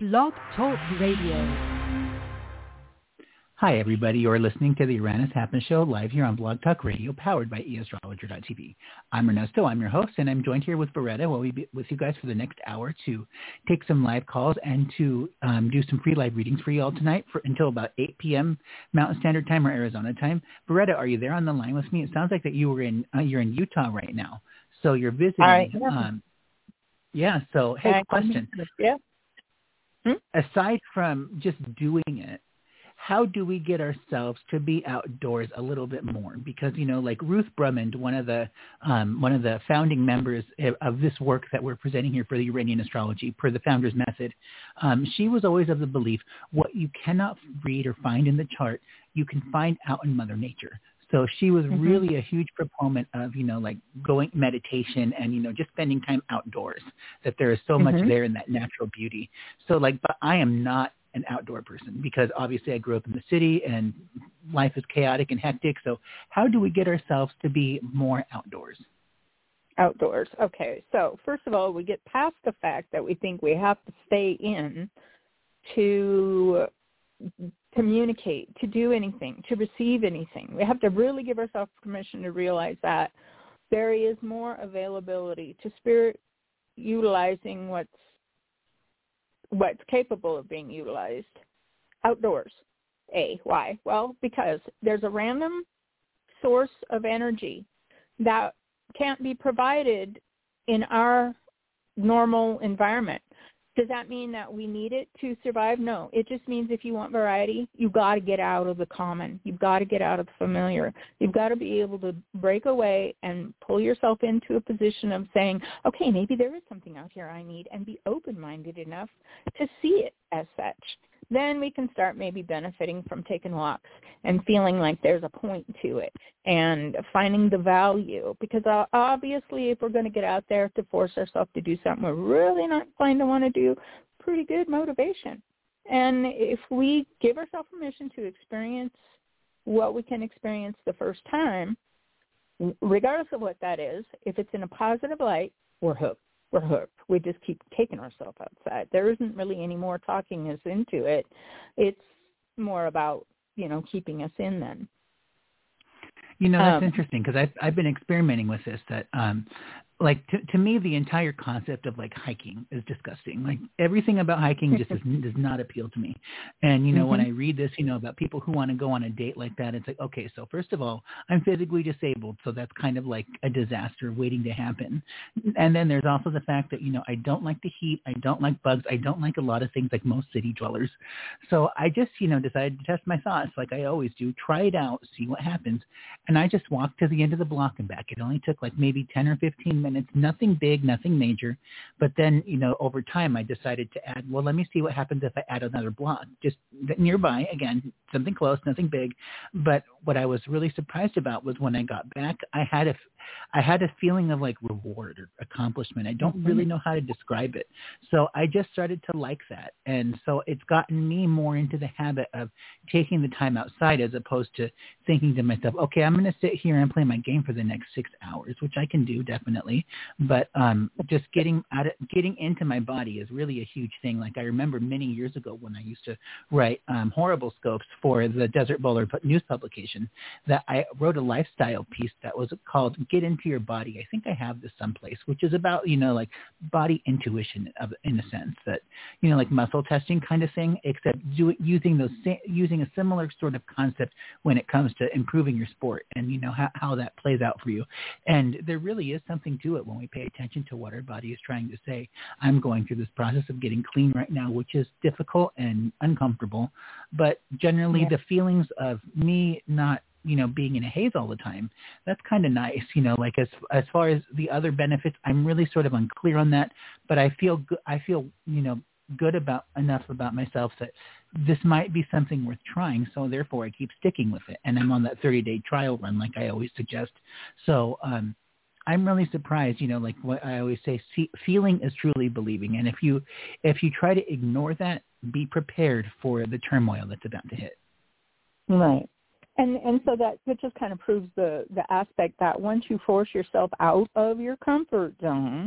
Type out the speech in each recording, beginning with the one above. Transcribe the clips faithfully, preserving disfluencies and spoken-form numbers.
Blog Talk Radio. Hi, everybody. You're listening to the Uranus Happens Show live here on Blog Talk Radio, powered by e astrologer dot t v. I'm Ernesto. I'm your host, and I'm joined here with Beretta. We'll be with you guys for the next hour to take some live calls and to um, do some free live readings for you all tonight for until about eight p.m. Mountain Standard Time or Arizona time. Beretta, are you there on the line with me? It sounds like that you were in uh, you're in Utah right now, so you're visiting. All right. Um, yeah. So, hey, Hi. question. Yeah. Hmm? Aside from just doing it, how do we get ourselves to be outdoors a little bit more? Because, you know, like Ruth Brummond, one of the um, one of the founding members of this work that we're presenting here for the Uranian astrology, per the Founder's Method, um, she was always of the belief, what you cannot read or find in the chart, you can find out in Mother Nature. So she was mm-hmm. really a huge proponent of, you know, like going meditation and, you know, just spending time outdoors, that there is so mm-hmm. much there in that natural beauty. So like, but I am not an outdoor person because obviously I grew up in the city and life is chaotic and hectic. So how do we get ourselves to be more outdoors? Outdoors. Okay. So first of all, we get past the fact that we think we have to stay in to communicate, to do anything, to receive anything. We have to really give ourselves permission to realize that there is more availability to spirit utilizing what's what's capable of being utilized outdoors. A, why? Well, because there's a random source of energy that can't be provided in our normal environment. Does that mean that we need it to survive? No. It just means if you want variety, you've got to get out of the common. You've got to get out of the familiar. You've got to be able to break away and pull yourself into a position of saying, okay, maybe there is something out here I need, and be open-minded enough to see it as such. Then we can start maybe benefiting from taking walks and feeling like there's a point to it and finding the value. Because uh, obviously if we're going to get out there to force ourselves to do something we're really not going to want to do, pretty good motivation. And if we give ourselves permission to experience what we can experience the first time, regardless of what that is, if it's in a positive light, we're hooked. We're hooked. We just keep taking ourselves outside. There isn't really any more talking us into it. It's more about, you know, keeping us in then. You know, that's um, interesting because I've, I've been experimenting with this, that um, like to, to me, the entire concept of like hiking is disgusting. Like everything about hiking just is, does not appeal to me. And, you know, mm-hmm. when I read this, you know, about people who want to go on a date like that, it's like, okay, so first of all, I'm physically disabled. So that's kind of like a disaster waiting to happen. And then there's also the fact that, you know, I don't like the heat. I don't like bugs. I don't like a lot of things like most city dwellers. So I just, you know, decided to test my thoughts like I always do, try it out, see what happens. And I just walked to the end of the block and back. It only took like maybe ten or fifteen minutes, nothing big, nothing major. But then, you know, over time I decided to add, well, let me see what happens if I add another block, just nearby, again, something close, nothing big. But what I was really surprised about was when I got back, I had a, I had a feeling of like reward or accomplishment. I don't really know how to describe it. So I just started to like that. And so it's gotten me more into the habit of taking the time outside as opposed to thinking to myself, okay, I'm going to sit here and play my game for the next six hours, which I can do definitely. But um, just getting out of, getting into my body is really a huge thing. Like I remember many years ago when I used to write um, horrible scopes for the Desert Bowler news publication, that I wrote a lifestyle piece that was called Get Into Your Body. I think I have this someplace, which is about, you know, like body intuition of, in a sense that, you know, like muscle testing kind of thing, except do, using those using a similar sort of concept when it comes to improving your sport and, you know, how, how that plays out for you. And there really is something to it when we pay attention to what our body is trying to say. I'm going through this process of getting clean right now, which is difficult and uncomfortable, but generally yeah. the feelings of me not, you know, being in a haze all the time, that's kind of nice, you know, like as as far as the other benefits, I'm really sort of unclear on that, but I feel good, I feel, you know, good about enough about myself that this might be something worth trying. So therefore I keep sticking with it. And I'm on that thirty day trial run, like I always suggest. So um, I'm really surprised, you know, like what I always say, see, feeling is truly believing. And if you, if you try to ignore that, be prepared for the turmoil that's about to hit. Right. And and so that, that just kind of proves the, the aspect that once you force yourself out of your comfort zone,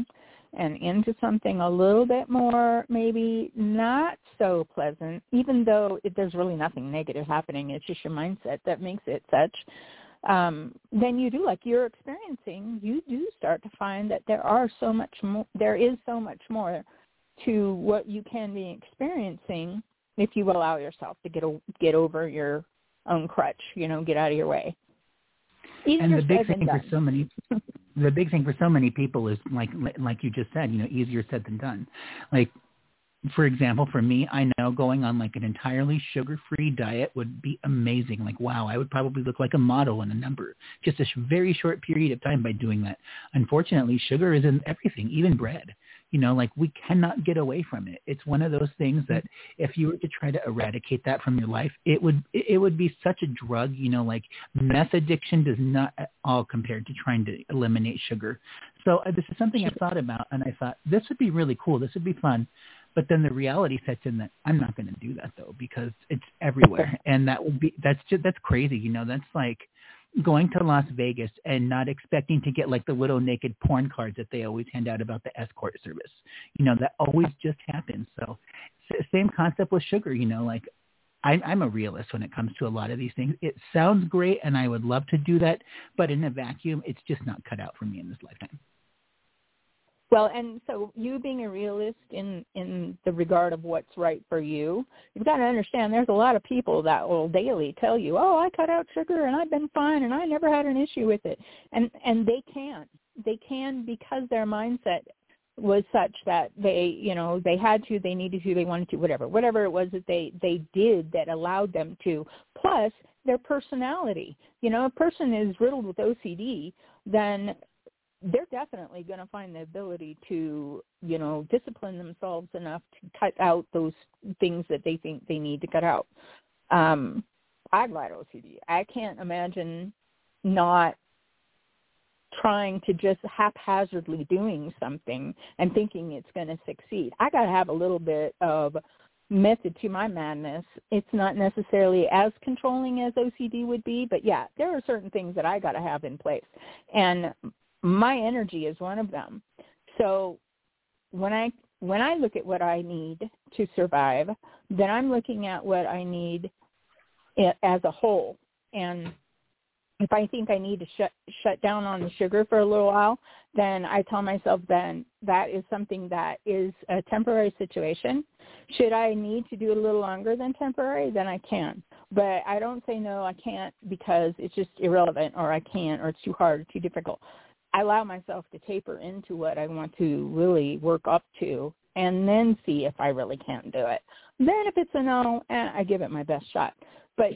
and into something a little bit more maybe not so pleasant, even though it, there's really nothing negative happening. It's just your mindset that makes it such. Um, then you do, like you're experiencing, you do start to find that there are so much more, there is so much more to what you can be experiencing if you allow yourself to get a, get over your own crutch, you know, get out of your way. Easier and the big said thing than for so many, the big thing for so many people is like, like you just said, you know, easier said than done. Like, for example, for me, I know going on like an entirely sugar-free diet would be amazing. Like, wow, I would probably look like a model in a number, just a sh- very short period of time by doing that. Unfortunately, sugar is in everything, even bread. You know, like we cannot get away from it. It's one of those things that if you were to try to eradicate that from your life, it would it would be such a drug. You know, like meth addiction does not at all compared to trying to eliminate sugar. So uh, this is something I've thought about, and I thought this would be really cool. This would be fun. But then the reality sets in that I'm not going to do that though, because it's everywhere, and that would be that's just that's crazy. You know, that's like going to Las Vegas and not expecting to get like the little naked porn cards that they always hand out about the escort service. You know, that always just happens. So same concept with sugar, you know, like I, I'm a realist when it comes to a lot of these things. It sounds great and I would love to do that, but in a vacuum, it's just not cut out for me in this lifetime. Well, and so you being a realist in, in the regard of what's right for you, you've got to understand there's a lot of people that will daily tell you, oh, I cut out sugar and I've been fine and I never had an issue with it. And and they can. They can because their mindset was such that they, you know, they had to, they needed to, they wanted to, whatever. Whatever it was that they, they did that allowed them to. Plus, their personality. You know, a person is riddled with O C D, then they're definitely going to find the ability to, you know, discipline themselves enough to cut out those things that they think they need to cut out. Um, I've got O C D. I can't imagine not trying to just haphazardly doing something and thinking it's going to succeed. I got to have a little bit of method to my madness. It's not necessarily as controlling as O C D would be, but yeah, there are certain things that I got to have in place. And my energy is one of them. So when I when I look at what I need to survive, then I'm looking at what I need as a whole. And if I think I need to shut shut down on the sugar for a little while, then I tell myself then that is something that is a temporary situation. Should I need to do it a little longer than temporary, then I can. But I don't say no, I can't because it's just irrelevant, or I can't, or it's too hard or too difficult. I allow myself to taper into what I want to really work up to and then see if I really can do it. Then if it's a no, eh, I give it my best shot. But,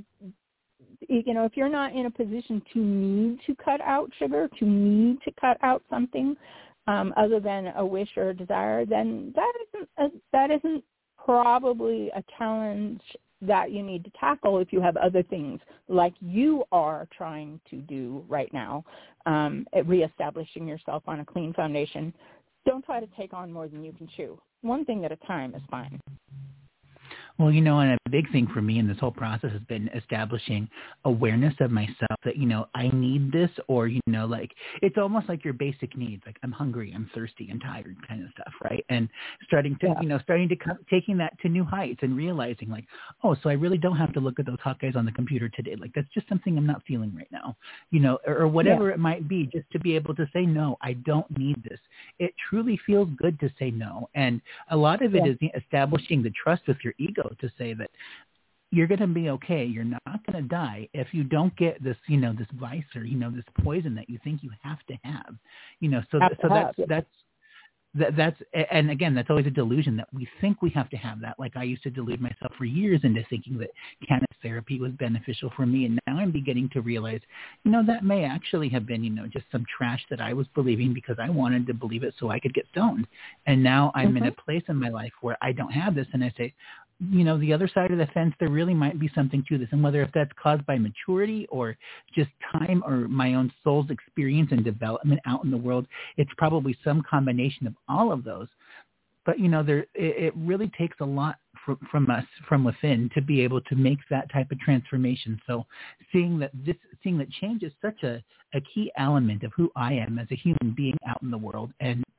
you know, if you're not in a position to need to cut out sugar, to need to cut out something um, other than a wish or a desire, then that isn't a, that isn't probably a challenge that you need to tackle if you have other things like you are trying to do right now, um, at reestablishing yourself on a clean foundation. Don't try to take on more than you can chew. One thing at a time is fine. Well, you know, and a big thing for me in this whole process has been establishing awareness of myself that, you know, I need this, or, you know, like it's almost like your basic needs. Like I'm hungry, I'm thirsty, I'm tired kind of stuff. Right. And starting to, yeah. you know, starting to come, taking that to new heights and realizing like, oh, so I really don't have to look at those hot guys on the computer today. Like that's just something I'm not feeling right now, you know, or, or whatever yeah. it might be, just to be able to say, no, I don't need this. It truly feels good to say no. And a lot of it yeah. is establishing the trust with your ego to say that you're going to be okay. You're not going to die if you don't get this, you know, this vice or, you know, this poison that you think you have to have, you know, so, th- so that's, have. that's, that, that's, and again, that's always a delusion that we think we have to have that. Like I used to delude myself for years into thinking that cannabis therapy was beneficial for me. And now I'm beginning to realize, you know, that may actually have been, you know, just some trash that I was believing because I wanted to believe it so I could get stoned. And now I'm mm-hmm. in a place in my life where I don't have this. And I say, you know, the other side of the fence, there really might be something to this. And whether if that's caused by maturity or just time or my own soul's experience and development out in the world, it's probably some combination of all of those. But, you know, there it, it really takes a lot from, from us from within to be able to make that type of transformation. So seeing that this, seeing that change is such a, a key element of who I am as a human being out in the world. And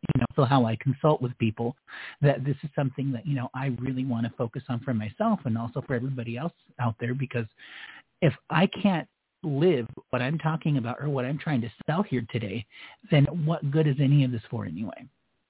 you know, so how I consult with people, that this is something that, you know, I really want to focus on for myself and also for everybody else out there, because if I can't live what I'm talking about or what I'm trying to sell here today, then what good is any of this for anyway?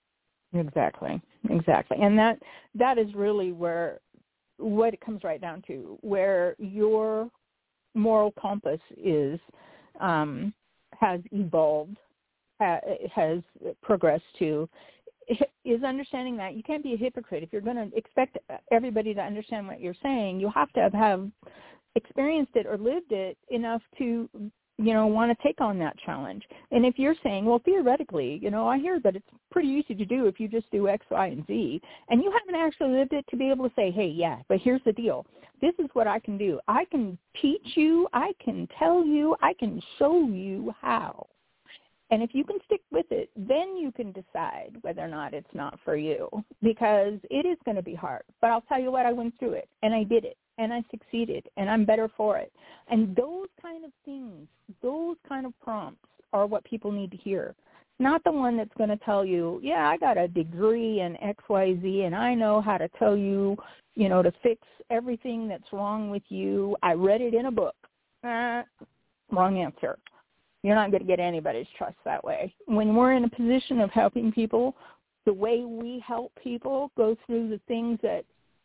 Exactly. Exactly. And that that is really where what it comes right down to, where your moral compass is um, has evolved, ha, has progressed to, is understanding that you can't be a hypocrite. If you're going to expect everybody to understand what you're saying, you have to have, have experienced it or lived it enough to, you know, want to take on that challenge. And if you're saying, well, theoretically, you know, I hear that it's pretty easy to do if you just do X, Y, and Z, and you haven't actually lived it, to be able to say, hey, yeah, but here's the deal. This is what I can do. I can teach you. I can tell you. I can show you how. And if you can stick with it, then you can decide whether or not it's not for you, because it is going to be hard. But I'll tell you what, I went through it, and I did it, and I succeeded, and I'm better for it. And those kind of things, those kind of prompts are what people need to hear. Not the one that's going to tell you, yeah, I got a degree in X, Y, Z, and I know how to tell you, you know, to fix everything that's wrong with you. I read it in a book. Uh, wrong answer. You're not going to get anybody's trust that way. When we're in a position of helping people, the way we help people go through the things that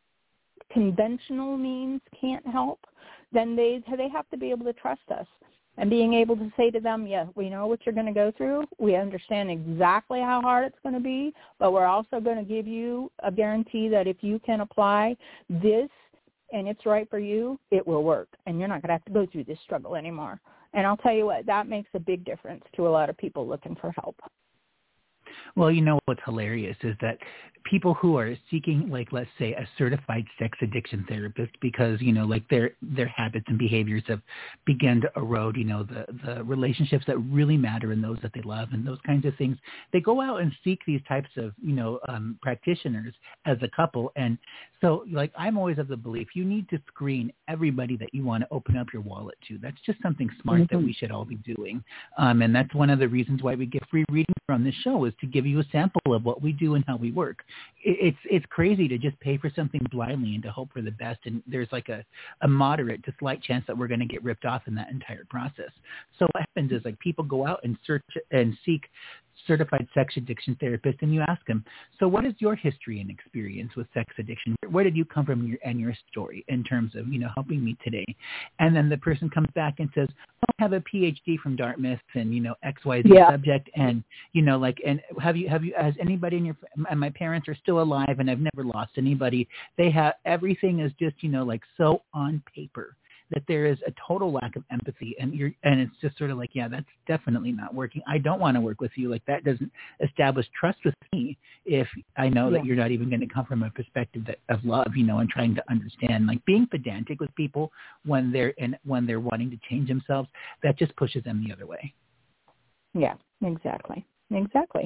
conventional means can't help, then they they have to be able to trust us. And being able to say to them, yeah, we know what you're going to go through. We understand exactly how hard it's going to be, but we're also going to give you a guarantee that if you can apply this and it's right for you, it will work. And you're not going to have to go through this struggle anymore. And I'll tell you what, that makes a big difference to a lot of people looking for help. Well, you know what's hilarious is that people who are seeking, like, let's say, a certified sex addiction therapist because, you know, like their their habits and behaviors have begun to erode, you know, the, the relationships that really matter and those that they love and those kinds of things. They go out and seek these types of, you know, um, practitioners as a couple. And so, like, I'm always of the belief you need to screen everybody that you want to open up your wallet to. That's just something smart mm-hmm. that we should all be doing. Um, and that's one of the reasons why we get free reading from this show, is to give you a sample of what we do and how we work. It's it's crazy to just pay for something blindly and to hope for the best. And there's like a, a moderate to slight chance that we're going to get ripped off in that entire process. So what happens is, like, people go out and search and seek certified sex addiction therapist, and you ask them, so what is your history and experience with sex addiction? Where did you come from your, and your story in terms of, you know, helping me today? And then the person comes back and says, oh, I have a P H D from Dartmouth and, you know, X Y Z yeah. subject. And, you know, like, and have you, have you, has anybody in your, and my parents are still alive and I've never lost anybody. They have, everything is just, you know, like so on paper that there is a total lack of empathy, and you're, and it's just sort of like, yeah, that's definitely not working. I don't want to work with you. Like, that doesn't establish trust with me if I know yeah. that you're not even going to come from a perspective that, of love, you know, and trying to understand. Like, being pedantic with people when they're in, when they're wanting to change themselves, that just pushes them the other way. Yeah, exactly, exactly.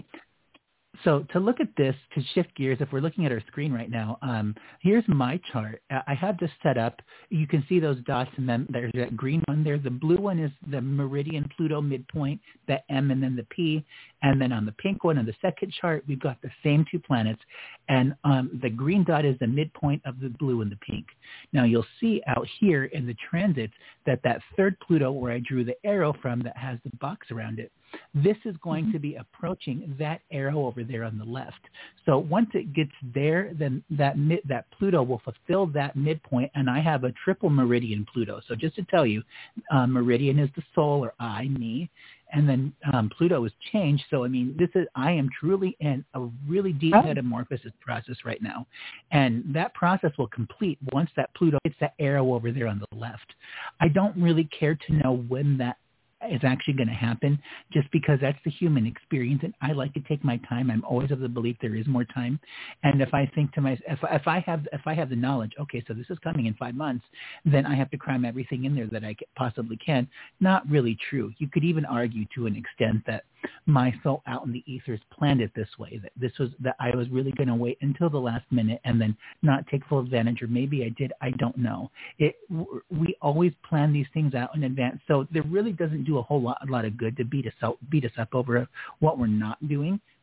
So to look at this, to shift gears, if we're looking at our screen right now, um, here's my chart. I have this set up. You can see those dots, and then there's that green one there. The blue one is the meridian Pluto midpoint, the M and then the P. And then on the pink one, on the second chart, we've got the same two planets. And um, the green dot is the midpoint of the blue and the pink. Now, you'll see out here in the transits that that third Pluto, where I drew the arrow from that has the box around it, this is going mm-hmm. to be approaching that arrow over there on the left. So once it gets there, then that mid, that Pluto will fulfill that midpoint, and I have a triple meridian Pluto. So just to tell you, uh, meridian is the soul, or I, me, and then um, Pluto is changed. So, I mean, this is, I am truly in a really deep oh. metamorphosis process right now. And that process will complete once that Pluto hits that arrow over there on the left. I don't really care to know when that is actually going to happen, just because that's the human experience, and I like to take my time. I'm always of the belief there is more time, and if I think to myself, if, if I have if I have the knowledge, okay, so this is coming in five months, then I have to cram everything in there that I possibly can. Not really true. You could even argue to an extent that my soul out in the ethers planned it this way, that this was that I was really going to wait until the last minute and then not take full advantage, or maybe I did. I don't know. It we always plan these things out in advance, so there really doesn't do a whole lot, a lot of good to beat us out, beat us up over what we're not doing.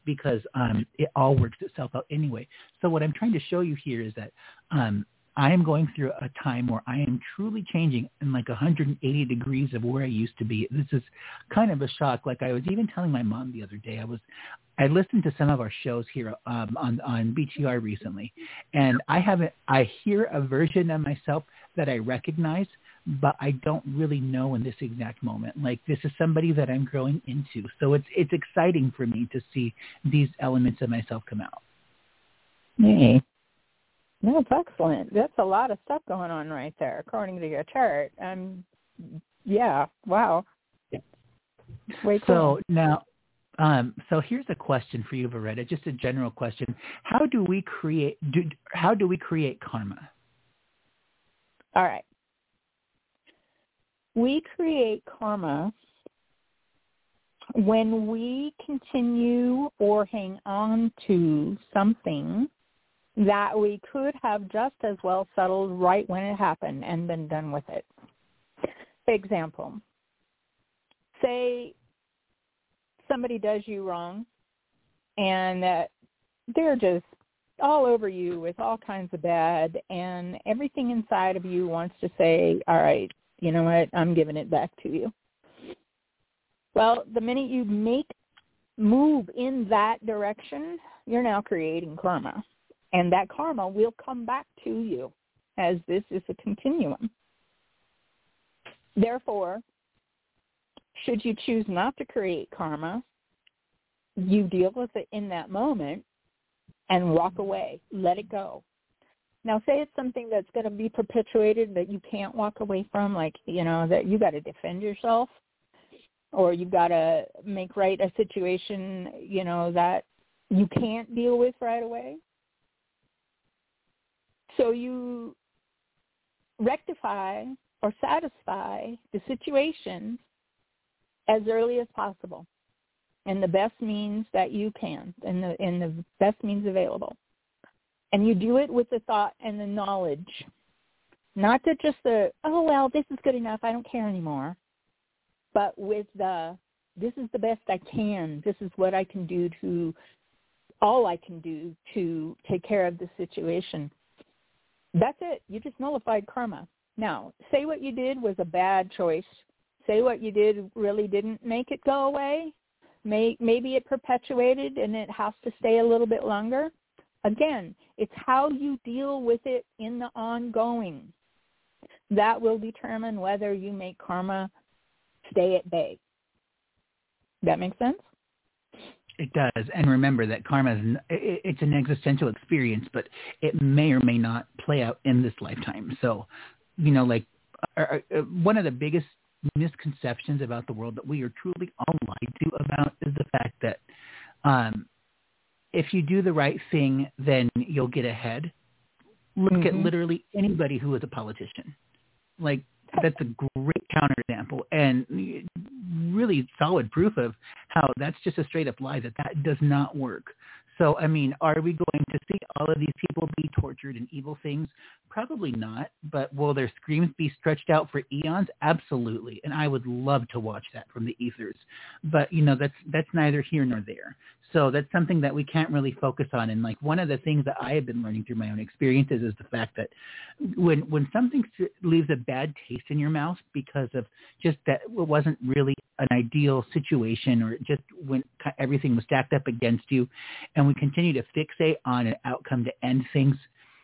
because um, it all works itself out anyway. So what I'm trying to show you here is that um, I am going through a time where I am truly changing in like one hundred eighty degrees of where I used to be. This is kind of a shock. Like I was even telling my mom the other day, I was, I listened to some of our shows here um, on, on B T R recently, and I haven't, I hear a version of myself that I recognize, but I don't really know in this exact moment. Like this is somebody that I'm growing into. So it's, it's exciting for me to see these elements of myself come out. Yay. That's excellent. That's a lot of stuff going on right there, according to your chart. Um, yeah, wow. Way cool. So now, um, so here's a question for you, Veretta, just a general question. How do we create, do, how do we create karma? All right. We create karma when we continue or hang on to something that we could have just as well settled right when it happened and been done with it. Example, say somebody does you wrong and uh, they're just all over you with all kinds of bad, and everything inside of you wants to say, all right, you know what, I'm giving it back to you. Well, the minute you make move in that direction, you're now creating karma. And that karma will come back to you, as this is a continuum. Therefore, should you choose not to create karma, you deal with it in that moment and walk away. Let it go. Now, say it's something that's going to be perpetuated that you can't walk away from, like, you know, that you got to defend yourself, or you've got to make right a situation, you know, that you can't deal with right away. So you rectify or satisfy the situation as early as possible, in the best means that you can, in the in the best means available. And you do it with the thought and the knowledge, not that just the, oh, well, this is good enough, I don't care anymore, but with the, this is the best I can, this is what I can do to, all I can do to take care of the situation. That's it. You just nullified karma. Now, say what you did was a bad choice. Say what you did really didn't make it go away. May, maybe it perpetuated and it has to stay a little bit longer. Again, it's how you deal with it in the ongoing. That will determine whether you make karma stay at bay. That make sense? It does. And remember that karma, is, it's an existential experience, but it may or may not play out in this lifetime. So, you know, like uh, uh, one of the biggest misconceptions about the world that we are truly all lied to about is the fact that um, if you do the right thing, then you'll get ahead. Look mm-hmm. at literally anybody who is a politician. Like, that's a great counterexample and really solid proof of how that's just a straight up lie, that that does not work. So, I mean, are we going to see all of these people be tortured and evil things? Probably not. But will their screams be stretched out for eons? Absolutely. And I would love to watch that from the ethers. But, you know, that's that's neither here nor there. So that's something that we can't really focus on. And like one of the things that I have been learning through my own experiences is the fact that when when something leaves a bad taste in your mouth because of just that it wasn't really an ideal situation, or just when everything was stacked up against you, and we continue to fixate on an outcome to end things,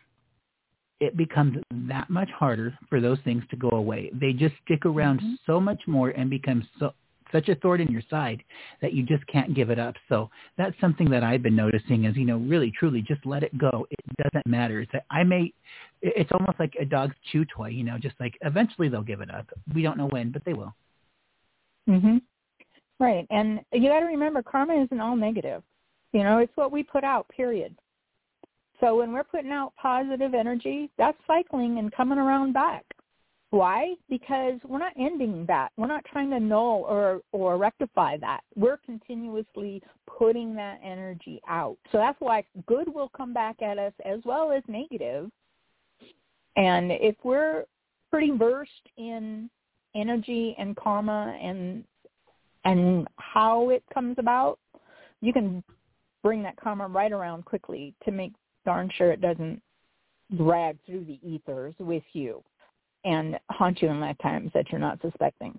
it becomes that much harder for those things to go away. They just stick around mm-hmm. so much more and become so such a thorn in your side that you just can't give it up. So that's something that I've been noticing is, you know, really, truly just let it go. It doesn't matter. It's that I may, it's almost like a dog's chew toy, you know, just like eventually they'll give it up. We don't know when, but they will. Mm-hmm. Right. And you got to remember, karma isn't all negative. You know, it's what we put out, period. So when we're putting out positive energy, that's cycling and coming around back. Why? Because we're not ending that. We're not trying to null or, or rectify that. We're continuously putting that energy out. So that's why good will come back at us as well as negative. And if we're pretty versed in energy and karma and and how it comes about, you can bring that karma right around quickly to make darn sure it doesn't drag through the ethers with you and haunt you in lifetimes that you're not suspecting.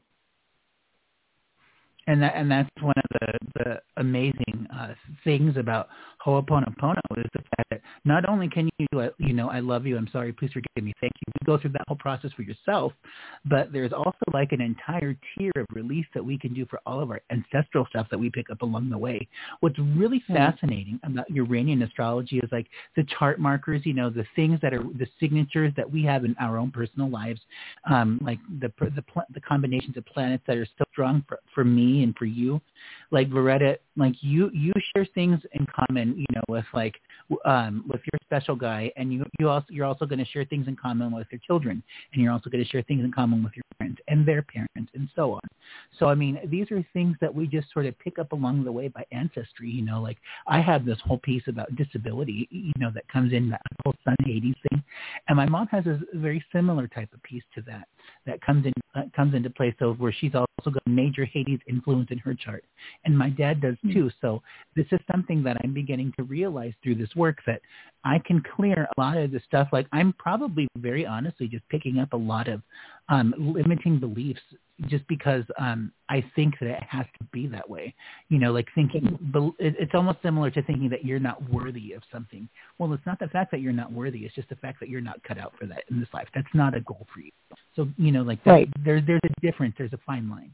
And that and that's one of the, the amazing uh, things about Ho'oponopono is the fact that not only can you do it, you know, I love you, I'm sorry, please forgive me, thank you. You go through that whole process for yourself, but there's also like an entire tier of release that we can do for all of our ancestral stuff that we pick up along the way. What's really mm-hmm. fascinating about Uranian astrology is like the chart markers, you know, the things that are the signatures that we have in our own personal lives, um, like the the the combinations of planets that are still strong for, for me and for you. Like Loretta, like you you share things in common, you know, with like um with your special guy, and you you also you're also going to share things in common with your children, and you're also going to share things in common with your parents and their parents and so on. So I mean, these are things that we just sort of pick up along the way by ancestry, you know. Like I have this whole piece about disability, you know, that comes in, that whole Sun Hades thing, and my mom has a very similar type of piece to that that comes in uh, comes into play. So where she's also got major Hades influence in her chart, and my dad does too. So this is something that I'm beginning to realize through this work, that I can clear a lot of the stuff. Like I'm probably very honestly just picking up a lot of um, limiting beliefs just because um, I think that it has to be that way. You know, like thinking, it's almost similar to thinking that you're not worthy of something. Well, it's not the fact that you're not worthy. It's just the fact that you're not cut out for that in this life. That's not a goal for you. So, you know, like that, right. there, there's a difference. There's a fine line.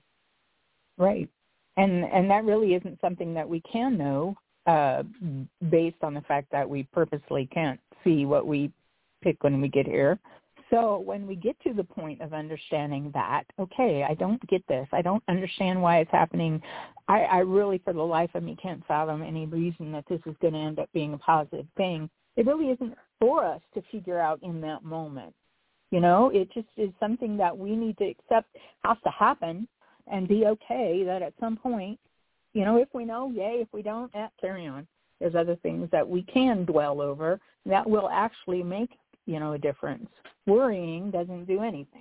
Right. And and that really isn't something that we can know uh, based on the fact that we purposely can't see what we pick when we get here. So when we get to the point of understanding that, okay, I don't get this. I don't understand why it's happening. I, I really, for the life of me, can't fathom any reason that this is going to end up being a positive thing. It really isn't for us to figure out in that moment. You know, it just is something that we need to accept has to happen and be okay that at some point, you know, if we know, yay. If we don't, eh, carry on. There's other things that we can dwell over that will actually make, you know, a difference. Worrying doesn't do anything.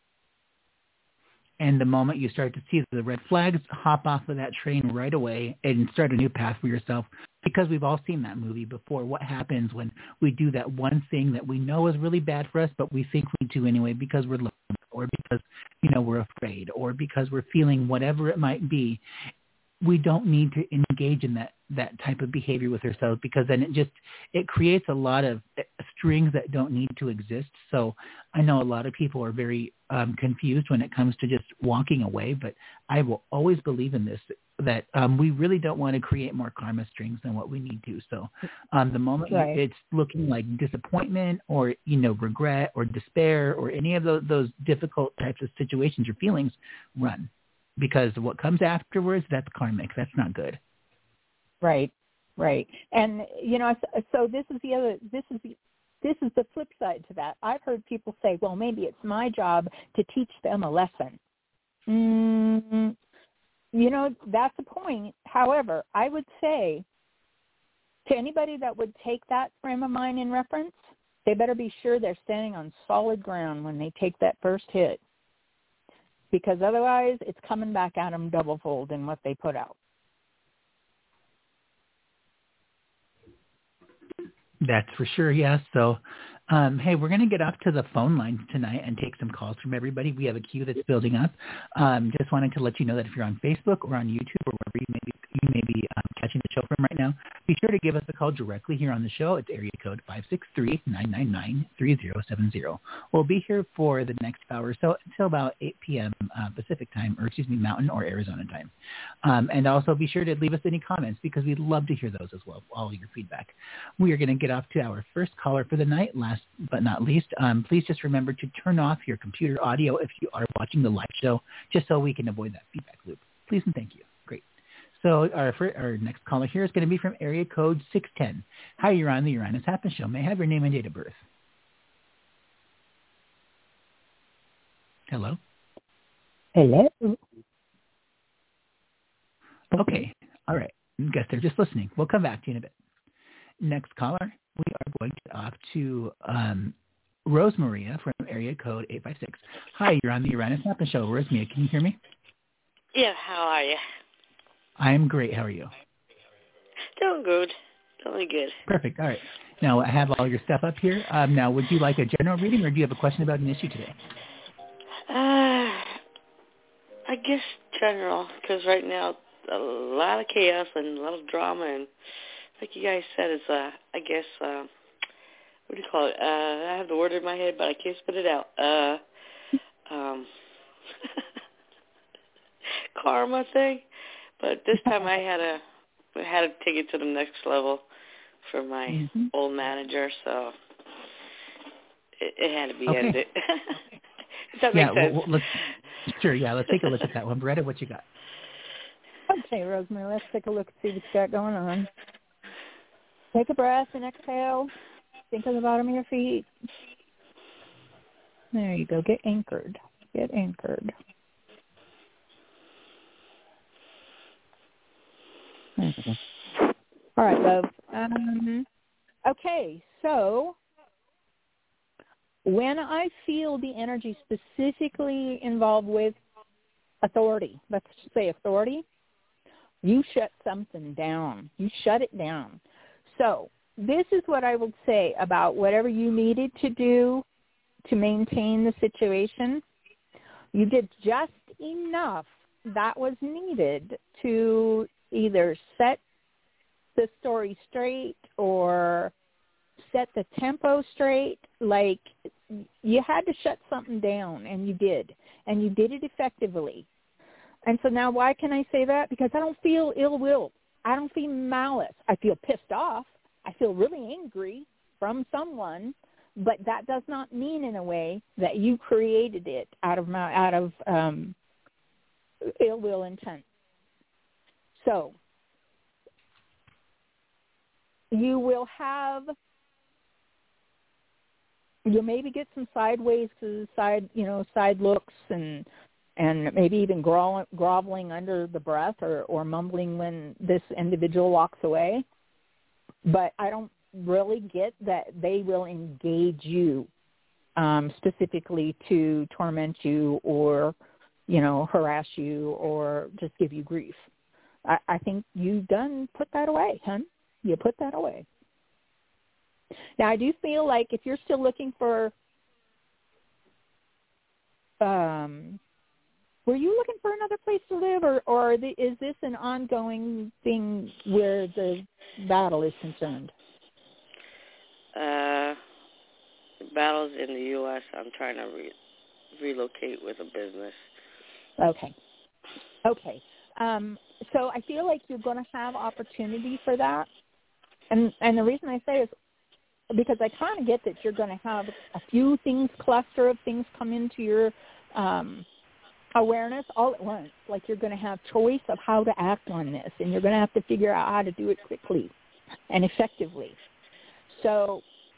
And the moment you start to see the red flags, hop off of that train right away and start a new path for yourself, because we've all seen that movie before. What happens when we do that one thing that we know is really bad for us, but we think we do anyway because we're lonely, or because, you know, we're afraid, or because we're feeling whatever it might be. We don't need to engage in that, that type of behavior with ourselves, because then it just, it creates a lot of strings that don't need to exist. So I know a lot of people are very um, confused when it comes to just walking away, but I will always believe in this, that um, we really don't want to create more karma strings than what we need to. So um, the moment right. it's looking like disappointment or, you know, regret or despair or any of those, those difficult types of situations or feelings, run. Because what comes afterwards, that's karmic. That's not good. Right, right. And, you know, so this is the other, this is the, this is the flip side to that. I've heard people say, well, maybe it's my job to teach them a lesson. Mm, you know, that's the point. However, I would say to anybody that would take that frame of mind in reference, they better be sure they're standing on solid ground when they take that first hit. Because otherwise, it's coming back at them double-fold in what they put out. That's for sure, yes. So, um, hey, we're going to get up to the phone lines tonight and take some calls from everybody. We have a queue that's building up. Um, just wanted to let you know that if you're on Facebook or on YouTube or wherever you may be, you may be um, catching the show from right now, be sure to give us a call directly here on the show. It's area code five six three, nine nine nine, three zero seven zero. We'll be here for the next hour or so until about eight p.m. Uh, Pacific time, or excuse me, Mountain or Arizona time. Um, and also be sure to leave us any comments, because we'd love to hear those as well, all your feedback. We are going to get off to our first caller for the night. Last but not least, um, please just remember to turn off your computer audio if you are watching the live show, just so we can avoid that feedback loop. Please and thank you. Great. So our, first, our next caller here is going to be from area code six ten. Hi, you're on the Uranus Happen Show. May I have your name and date of birth? Hello? Hello? Okay. All right. I guess they're just listening. We'll come back to you in a bit. Next caller, we are going to off to um, Rose Maria from area code eight five six. Hi, you're on the Uranus Happen Show. Rose Maria, can you hear me? Yeah, how are you? I am great. How are you? Doing good. Doing good. Perfect. All right. Now, I have all your stuff up here. Um, now, would you like a general reading, or do you have a question about an issue today? Uh, I guess general, because right now a lot of chaos and a lot of drama, and like you guys said, it's, uh, I guess, uh, what do you call it? Uh, I have the word in my head, but I can't spit it out. Uh, um, karma thing. But this time I had to, I had to take it to the next level for my mm-hmm. old manager, so it, it had to be okay. ended. Does that yeah, make sense? Well, let's, sure, yeah. Let's take a look at that one. Beretta, what you got? Okay, Rosemary, let's take a look and see what you got going on. Take a breath and exhale. Think of the bottom of your feet. There you go. Get anchored. Get anchored. Okay. All right, love. Um, okay, so when I feel the energy specifically involved with authority, let's say authority, you shut something down. You shut it down. So this is what I would say about whatever you needed to do to maintain the situation. You did just enough that was needed to either set the story straight or set the tempo straight. Like, you had to shut something down, and you did. And you did it effectively. And so now why can I say that? Because I don't feel ill will. I don't feel malice. I feel pissed off. I feel really angry from someone, but that does not mean in a way that you created it out of my, out of um, ill will intent. So you will have, you'll maybe get some sideways to side, you know, side looks and and maybe even grovel, groveling under the breath or, or mumbling when this individual walks away. But I don't really get that they will engage you um, specifically to torment you or, you know, harass you or just give you grief. I, I think you've done put that away, hon. You put that away. Now, I do feel like if you're still looking for, um, were you looking for another place to live, or, or the, is this an ongoing thing where the battle is concerned? Uh, the battle's in the U S I'm trying to re- relocate with a business. Okay. Okay. Um, so I feel like you're going to have opportunity for that. And and the reason I say is because I kind of get that you're going to have a few things, cluster of things come into your um, awareness all at once. Like you're going to have choice of how to act on this, and you're going to have to figure out how to do it quickly and effectively. So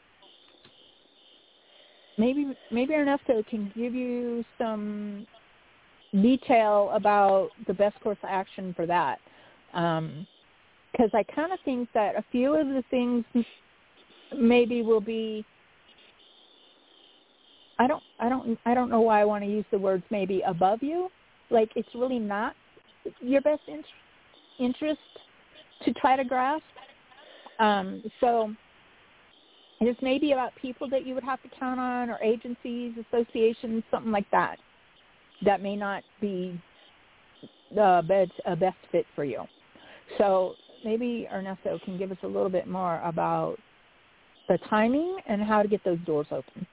maybe maybe Ernesto can give you some detail about the best course of action for that. Um, because I kind of think that a few of the things maybe will be, I don't, I don't, I don't know why I want to use the words maybe above you. Like it's really not your best in- interest to try to grasp. Um, so it's maybe about people that you would have to count on, or agencies, associations, something like that, that may not be the best, a best fit for you. So maybe Ernesto can give us a little bit more about the timing and how to get those doors open.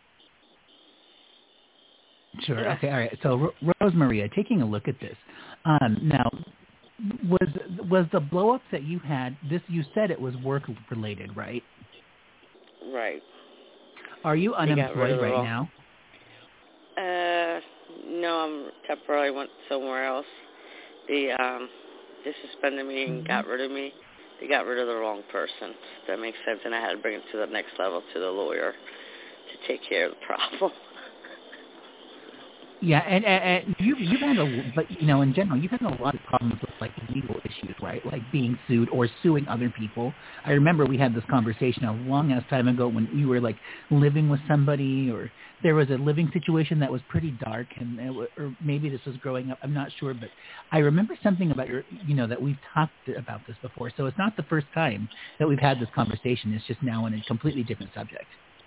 Sure. Okay. All right. So, Ro- Rosemaria, taking a look at this, um, now, was was the blow up that you had? This you said it was work related, right? Right. Are you unemployed right wrong. now? Uh, no, I'm temporarily went somewhere else. The um, they suspended me and mm-hmm. got rid of me. They got rid of the wrong person. That makes sense, and I had to bring it to the next level, to the lawyer, to take care of the problem. Yeah, and, and, and you you've had a but you know in general you've had a lot of problems with like legal issues, right? Like being sued or suing other people. I remember we had this conversation a long ass time ago when you were like living with somebody, or there was a living situation that was pretty dark, and it, wa- or maybe this was growing up. I'm not sure, but I remember something about your you know that we've talked about this before. So it's not the first time that we've had this conversation. It's just now on a completely different subject.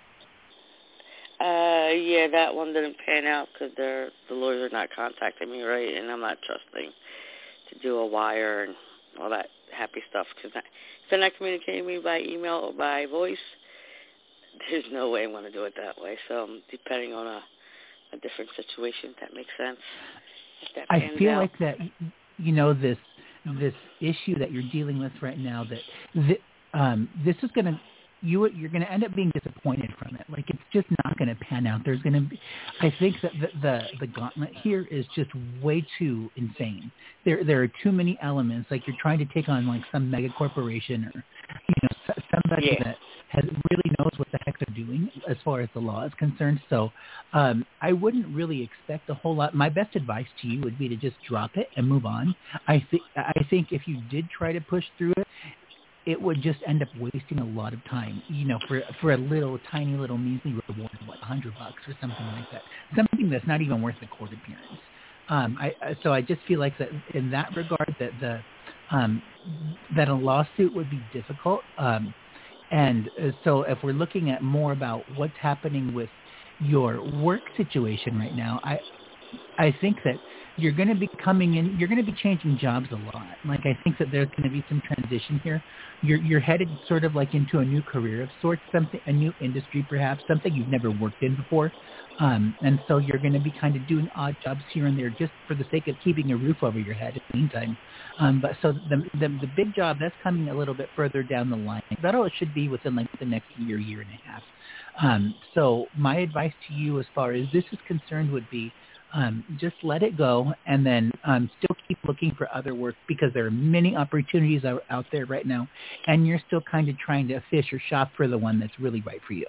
Uh, yeah, that one didn't pan out because they're the lawyers are not contacting me, right? And I'm not trusting to do a wire and all that happy stuff because if they're not communicating with me by email or by voice, there's no way I'm going to do it that way. So I'm depending on a, a different situation, if that makes sense. If that I pans feel out. like that, you know, this this issue that you're dealing with right now, that th- um, this is going to, you, you're going to end up being disappointed from it. Like, it's just not going to pan out. There's going to be, I think that the, the, the gauntlet here is just way too insane. There, there are too many elements. Like, you're trying to take on, like, some mega corporation or, you know, s- somebody Yeah. that has really knows what the heck they're doing as far as the law is concerned. So um, I wouldn't really expect a whole lot. My best advice to you would be to just drop it and move on. I think I think if you did try to push through it, it would just end up wasting a lot of time, you know, for for a little tiny little measly reward, what, a hundred bucks or something like that, something that's not even worth the court appearance. Um, I, I so I just feel like that in that regard that the um, that a lawsuit would be difficult. Um, and uh, so if we're looking at more about what's happening with your work situation right now, I I think that you're going to be coming in, you're going to be changing jobs a lot. Like, I think that there's going to be some transition here. You're you're headed sort of like into a new career of sorts, something, a new industry perhaps, something you've never worked in before. Um, and so you're going to be kind of doing odd jobs here and there just for the sake of keeping a roof over your head in the meantime. Um, but so the, the the big job, that's coming a little bit further down the line. That all it should be within like the next year, year and a half. Um, so my advice to you as far as this is concerned would be, Um, just let it go, and then um, still keep looking for other work, because there are many opportunities out, out there right now, and you're still kind of trying to fish or shop for the one that's really right for you.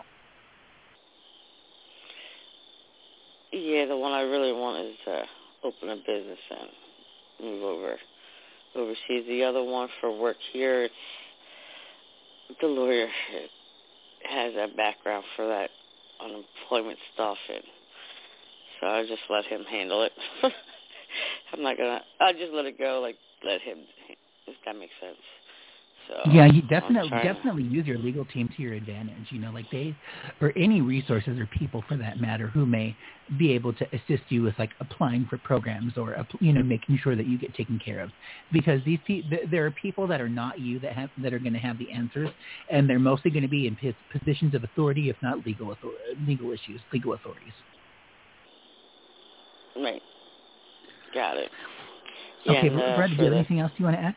Yeah, the one I really want is to open a business and move over overseas. The other one for work here, it's, the lawyer has a background for that unemployment stuff, and so I'll just let him handle it. I'm not gonna. I'll just let it go. Like let him. If that makes sense. So yeah, you definitely trying to- definitely use your legal team to your advantage. You know, like they, or any resources or people for that matter, who may be able to assist you with like applying for programs or you know making sure that you get taken care of. Because these pe- there are people that are not you that have that are going to have the answers, and they're mostly going to be in positions of authority, if not legal author- legal issues, legal authorities. Right. Got it. Yeah, Okay, and, uh, Brad, do you for have the- anything else you want to add?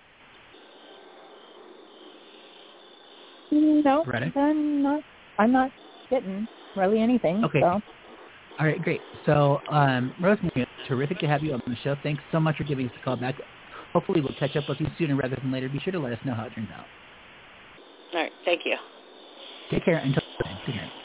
No, Bretta? I'm not. I'm not getting really anything. Okay. So. All right, great. So, um, Rosemary, terrific to have you on the show. Thanks so much for giving us a call back. Hopefully we'll catch up with you sooner rather than later. Be sure to let us know how it turns out. All right. Thank you. Take care until then. Good night.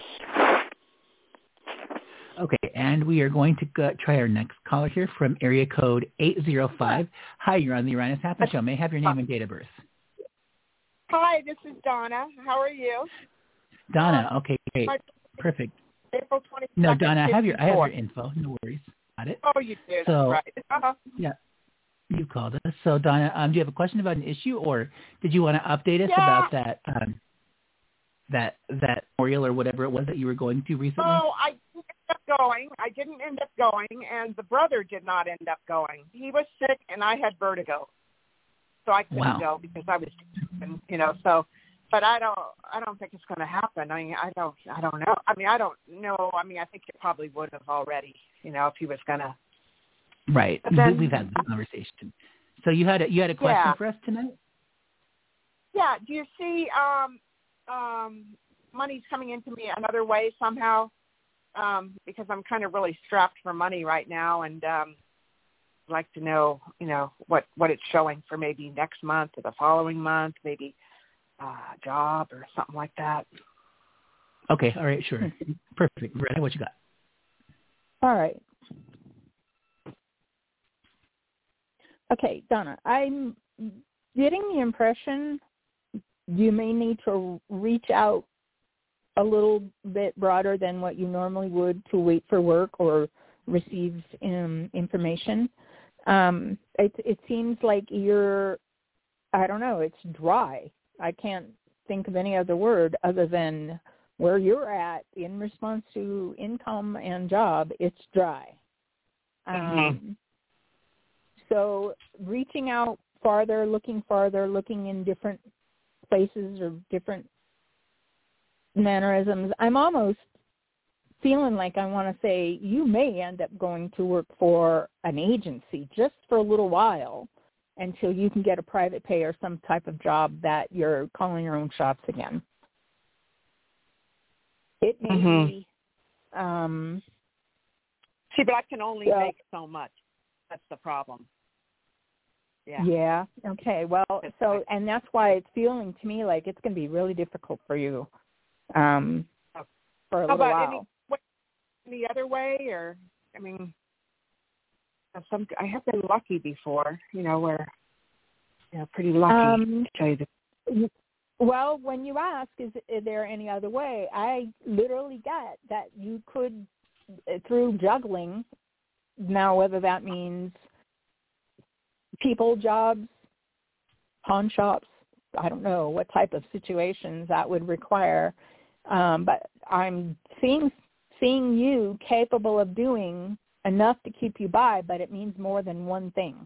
Okay, and we are going to go, try our next caller here from area code eight zero five. Hi, you're on the Uranus Happen Show. May I have your name and date of birth? Hi, this is Donna. How are you? Donna. Um, Okay, great. Perfect. April twenty-second. No, Donna, I have your I have your fifty-four. info. No worries. Got it. Oh, you did. So, right. Uh-huh. yeah, you called us. So, Donna, um, do you have a question about an issue, or did you want to update us Yeah. about that um, that that memorial or whatever it was that you were going to recently? Oh, I didn't end up going. I didn't end up going, and the brother did not end up going. He was sick, and I had vertigo, so I couldn't Wow. go because I was, you know. So, but I don't. I don't think it's going to happen. I mean, I don't. I don't know. I mean, I don't know. I mean, I think it probably would have already. You know, if he was going to. Right. But then- We've had this conversation. So you had a, you had a question Yeah. for us tonight? Yeah. Do you see um, um, money's coming into me another way somehow? Um, because I'm kind of really strapped for money right now, and um, I'd like to know, you know, what, what it's showing for maybe next month or the following month, maybe uh, a job or something like that. Okay. All right. Sure. Perfect. Ready? What you got? All right. Okay, Donna, I'm getting the impression you may need to reach out a little bit broader than what you normally would to wait for work or receive um, information. Um, it, it seems like you're, I don't know, it's dry. I can't think of any other word other than where you're at in response to income and job, it's dry. Mm-hmm. Um, so reaching out farther, looking farther, looking in different places or different mannerisms, I'm almost feeling like I want to say you may end up going to work for an agency just for a little while until you can get a private pay or some type of job that you're calling your own shots again. It may Mm-hmm. be. Um, See, but I can only yeah. make so much. That's the problem. Yeah. Yeah. Okay. Well, so, and that's why it's feeling to me like it's going to be really difficult for you um, for a How little about while. any, what, any other way, or I mean, some I have been lucky before, you know, where you know, pretty lucky Um, to tell you the Well, when you ask, is, is there any other way, I literally get that you could, through juggling, now whether that means people, jobs, pawn shops, I don't know what type of situations that would require, um, but I'm seeing seeing you capable of doing enough to keep you by, but it means more than one thing.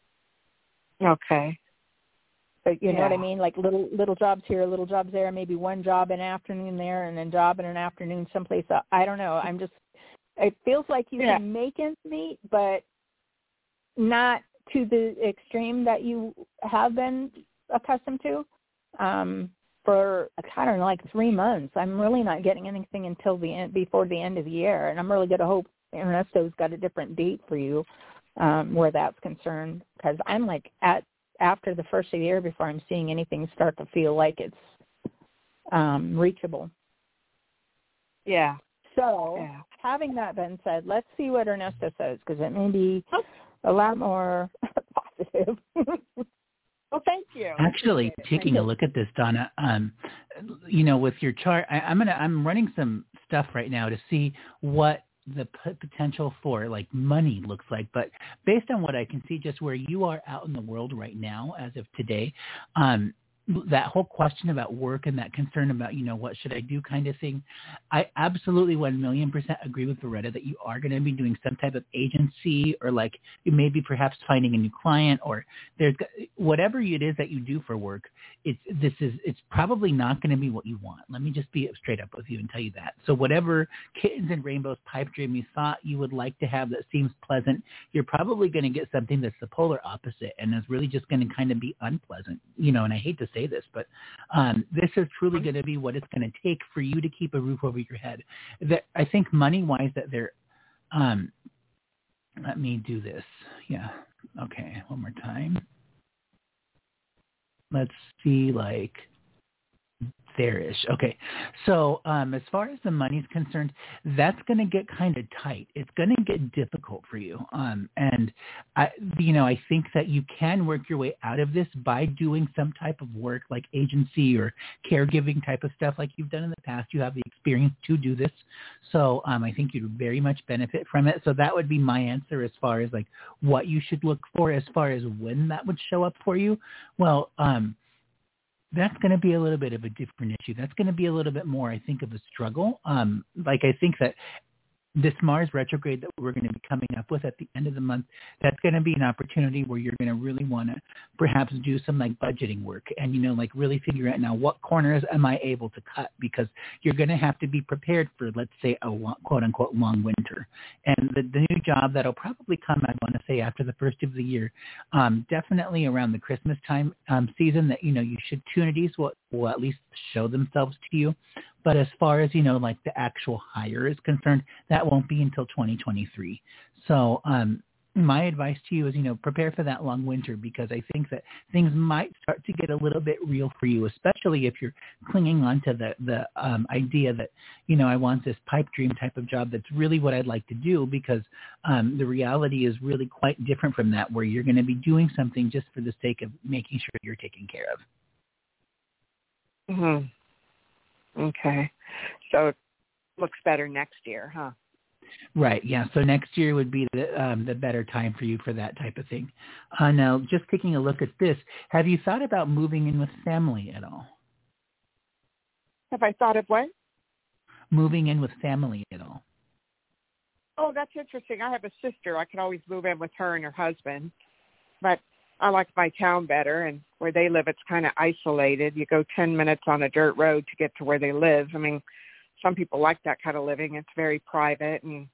Okay. But you know Yeah. what I mean? Like little little jobs here, little jobs there, maybe one job in afternoon there and then job in an afternoon someplace. Else. I don't know. I'm just, it feels like you Yeah. can make ends meet, but not to the extreme that you have been accustomed to. Um, for, I don't know, like three months. I'm really not getting anything until the end, before the end of the year. And I'm really going to hope Ernesto's got a different date for you um, where that's concerned, because I'm like at, after the first of the year before I'm seeing anything start to feel like it's um, reachable. Yeah. So Yeah. having that been said, let's see what Ernesto says, because it may be a lot more positive. Well, thank you. Actually, taking you. a look at this, Donna, um, you know, with your chart, I, I'm gonna I'm running some stuff right now to see what the p- potential for like money looks like. But based on what I can see, just where you are out in the world right now, as of today, um, that whole question about work and that concern about, you know, what should I do kind of thing, I absolutely one million percent agree with Loretta that you are going to be doing some type of agency, or like maybe perhaps finding a new client, or there's whatever it is that you do for work. It's this is it's probably not going to be what you want. Let me just be straight up with you and tell you that. So whatever kittens and rainbows pipe dream you thought you would like to have that seems pleasant, you're probably going to get something that's the polar opposite and is really just going to kind of be unpleasant. You know, and I hate to say this, but um, this is truly going to be what it's going to take for you to keep a roof over your head. That I think money-wise that they're, um, let me do this. Yeah. Okay. One more time. Let's see, like, there-ish. Okay. So um, as far as the money's concerned, that's going to get kind of tight. It's going to get difficult for you. Um, and, I, you know, I think that you can work your way out of this by doing some type of work like agency or caregiving type of stuff like you've done in the past. You have the experience to do this. So um, I think you'd very much benefit from it. So that would be my answer as far as like what you should look for as far as when that would show up for you. Well, um, that's going to be a little bit of a different issue. That's going to be a little bit more, I think, of a struggle. Um, like I think that this Mars retrograde that we're going to be coming up with at the end of the month, that's going to be an opportunity where you're going to really want to perhaps do some like budgeting work and, you know, like really figure out now what corners am I able to cut, because you're going to have to be prepared for, let's say, a long, quote unquote long winter. And the, the new job that'll probably come, I want to say, after the first of the year, um, definitely around the Christmas time um, season, that, you know, you should opportunities will, will at least show themselves to you. But as far as, you know, like the actual hire is concerned, that won't be until twenty twenty-three. So um, my advice to you is, you know, prepare for that long winter, because I think that things might start to get a little bit real for you, especially if you're clinging on to the, the um, idea that, you know, I want this pipe dream type of job. That's really what I'd like to do, because um, the reality is really quite different from that, where you're going to be doing something just for the sake of making sure you're taken care of. Mm-hmm. Okay. So it looks better next year, huh? Right. Yeah. So next year would be the um, the better time for you for that type of thing. Uh, now, just taking a look at this, have you thought about moving in with family at all? Have I thought of what? Moving in with family at all? Oh, that's interesting. I have a sister. I could always move in with her and her husband, but I like my town better, and where they live, it's kind of isolated. You go ten minutes on a dirt road to get to where they live. I mean, some people like that kind of living. It's very private and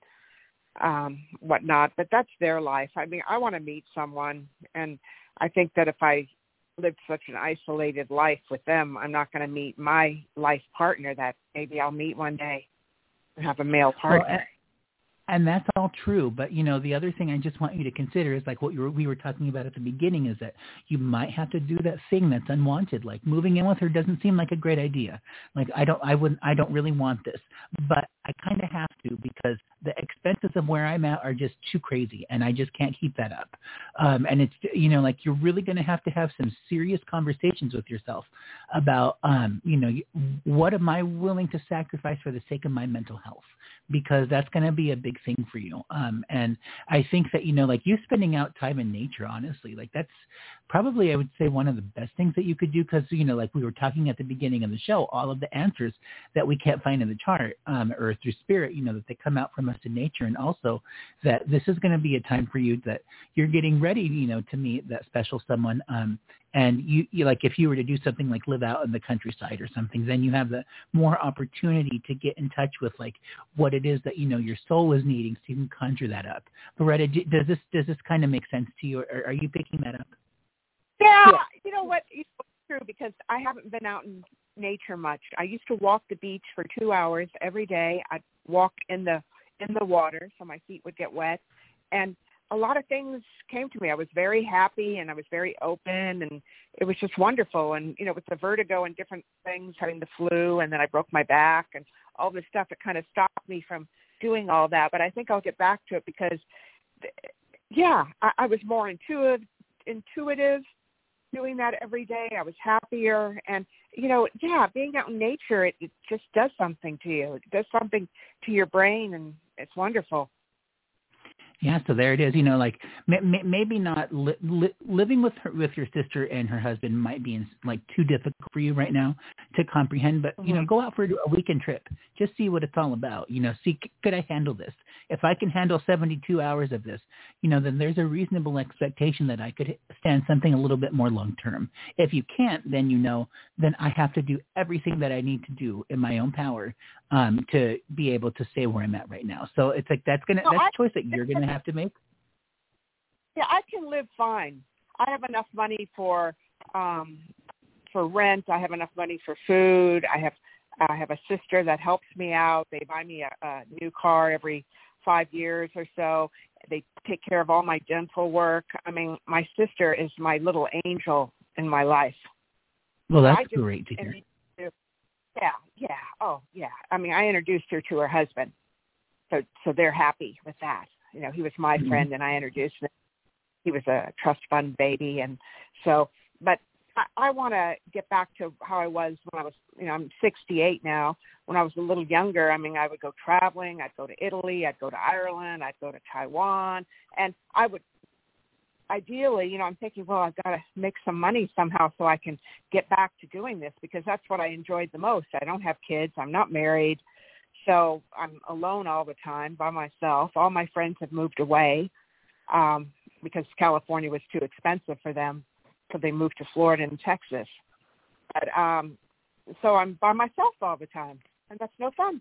um, whatnot, but that's their life. I mean, I want to meet someone, and I think that if I lived such an isolated life with them, I'm not going to meet my life partner that maybe I'll meet one day and have a male partner. Well, and that's all true. But, you know, the other thing I just want you to consider is like what you were, we were talking about at the beginning, is that you might have to do that thing that's unwanted. Like moving in with her doesn't seem like a great idea. Like I don't, I wouldn't, I don't really want this, but I kind of have to, because the expenses of where I'm at are just too crazy, and I just can't keep that up. Um, and it's, you know, like you're really going to have to have some serious conversations with yourself about, um, you know, what am I willing to sacrifice for the sake of my mental health? Because that's going to be a big thing for you. Um, and I think that, you know, like you spending out time in nature, honestly, like that's probably, I would say, one of the best things that you could do. Because, you know, like we were talking at the beginning of the show, all of the answers that we can't find in the chart um, or through spirit, you know, that they come out from us in nature. And also that this is going to be a time for you that you're getting ready, you know, to meet that special someone. Um, And you, you like if you were to do something like live out in the countryside or something, then you have the more opportunity to get in touch with like what it is that, you know, your soul is needing, so you can conjure that up. Loretta, does this does this kind of make sense to you, or are you picking that up? Yeah, you know what? It's true, because I haven't been out in nature much. I used to walk the beach for two hours every day. I'd walk in the in the water so my feet would get wet, and a lot of things came to me. I was very happy, and I was very open, and it was just wonderful. And, you know, with the vertigo and different things, having the flu, and then I broke my back and all this stuff, it kind of stopped me from doing all that. But I think I'll get back to it because, yeah, I, I was more intuitive, intuitive doing that every day. I was happier. And, you know, yeah, being out in nature, it, it just does something to you. It does something to your brain, and it's wonderful. Yeah, so there it is. You know, like m- m- maybe not li- li- living with her, with your sister and her husband might be in, like too difficult for you right now to comprehend. But mm-hmm. you know, go out for a weekend trip, just see what it's all about. You know, see, could I handle this? If I can handle seventy-two hours of this, you know, then there's a reasonable expectation that I could stand something a little bit more long term. If you can't, then you know, then I have to do everything that I need to do in my own power um, to be able to stay where I'm at right now. So it's like that's gonna no, that's I, a choice that you're gonna have to make. Yeah, I can live fine. I have enough money for um, for rent. I have enough money for food. I have I have a sister that helps me out. They buy me a, a new car every five years or so. They take care of all my dental work. I mean, my sister is my little angel in my life. Well, that's just, great to hear. Yeah, yeah. Oh, yeah. I mean, I introduced her to her husband, so so they're happy with that. You know, he was my mm-hmm. friend, and I introduced him. He was a trust fund baby, and so. But I, I want to get back to how I was when I was. You know, I'm sixty-eight now. When I was a little younger, I mean, I would go traveling. I'd go to Italy. I'd go to Ireland. I'd go to Taiwan, and I would. Ideally, you know, I'm thinking, well, I've got to make some money somehow so I can get back to doing this, because that's what I enjoyed the most. I don't have kids. I'm not married. So I'm alone all the time by myself. All my friends have moved away um, because California was too expensive for them. So they moved to Florida and Texas. But um, so I'm by myself all the time, and that's no fun.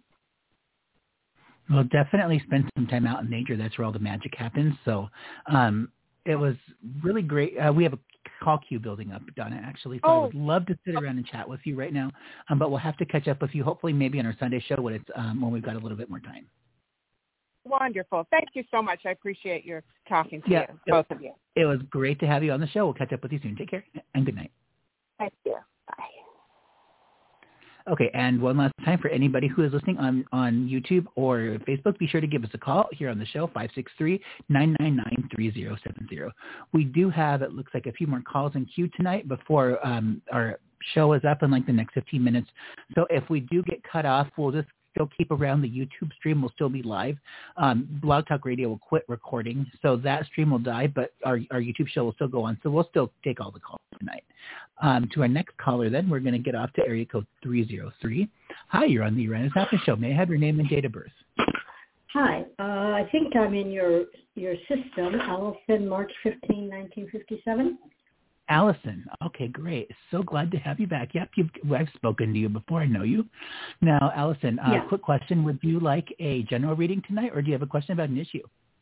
Well, definitely spend some time out in nature. That's where all the magic happens. So um, it was really great. Uh, we have a call queue building up, Donna, actually. So oh. I would love to sit around and chat with you right now. Um, but we'll have to catch up with you hopefully maybe on our Sunday show when it's um, when we've got a little bit more time. Wonderful. Thank you so much. I appreciate your talking to Yeah, you, it, both of you. It was great to have you on the show. We'll catch up with you soon. Take care and good night. Thank you. Bye. Okay, and one last time for anybody who is listening on, on YouTube or Facebook, be sure to give us a call here on the show, five six three, nine nine nine, three zero seven zero. We do have, it looks like, a few more calls in queue tonight before um, our show is up in like the next fifteen minutes. So if we do get cut off, we'll just still keep around. The YouTube stream will still be live. Um, Blog Talk Radio will quit recording, so that stream will die, but our, our YouTube show will still go on, so we'll still take all the calls tonight. Um, to our next caller then, we're going to get off to area code three zero three. Hi, you're on the Uranus Happiness Show. May I have your name and date of birth? Hi, uh, I think I'm in your your system. Allison, March fifteenth, nineteen fifty-seven. Allison. Okay, great. So glad to have you back. Yep, you've, I've spoken to you before. I know you. Now, Allison, uh, Yeah. quick question. Would you like a general reading tonight, or do you have a question about an issue?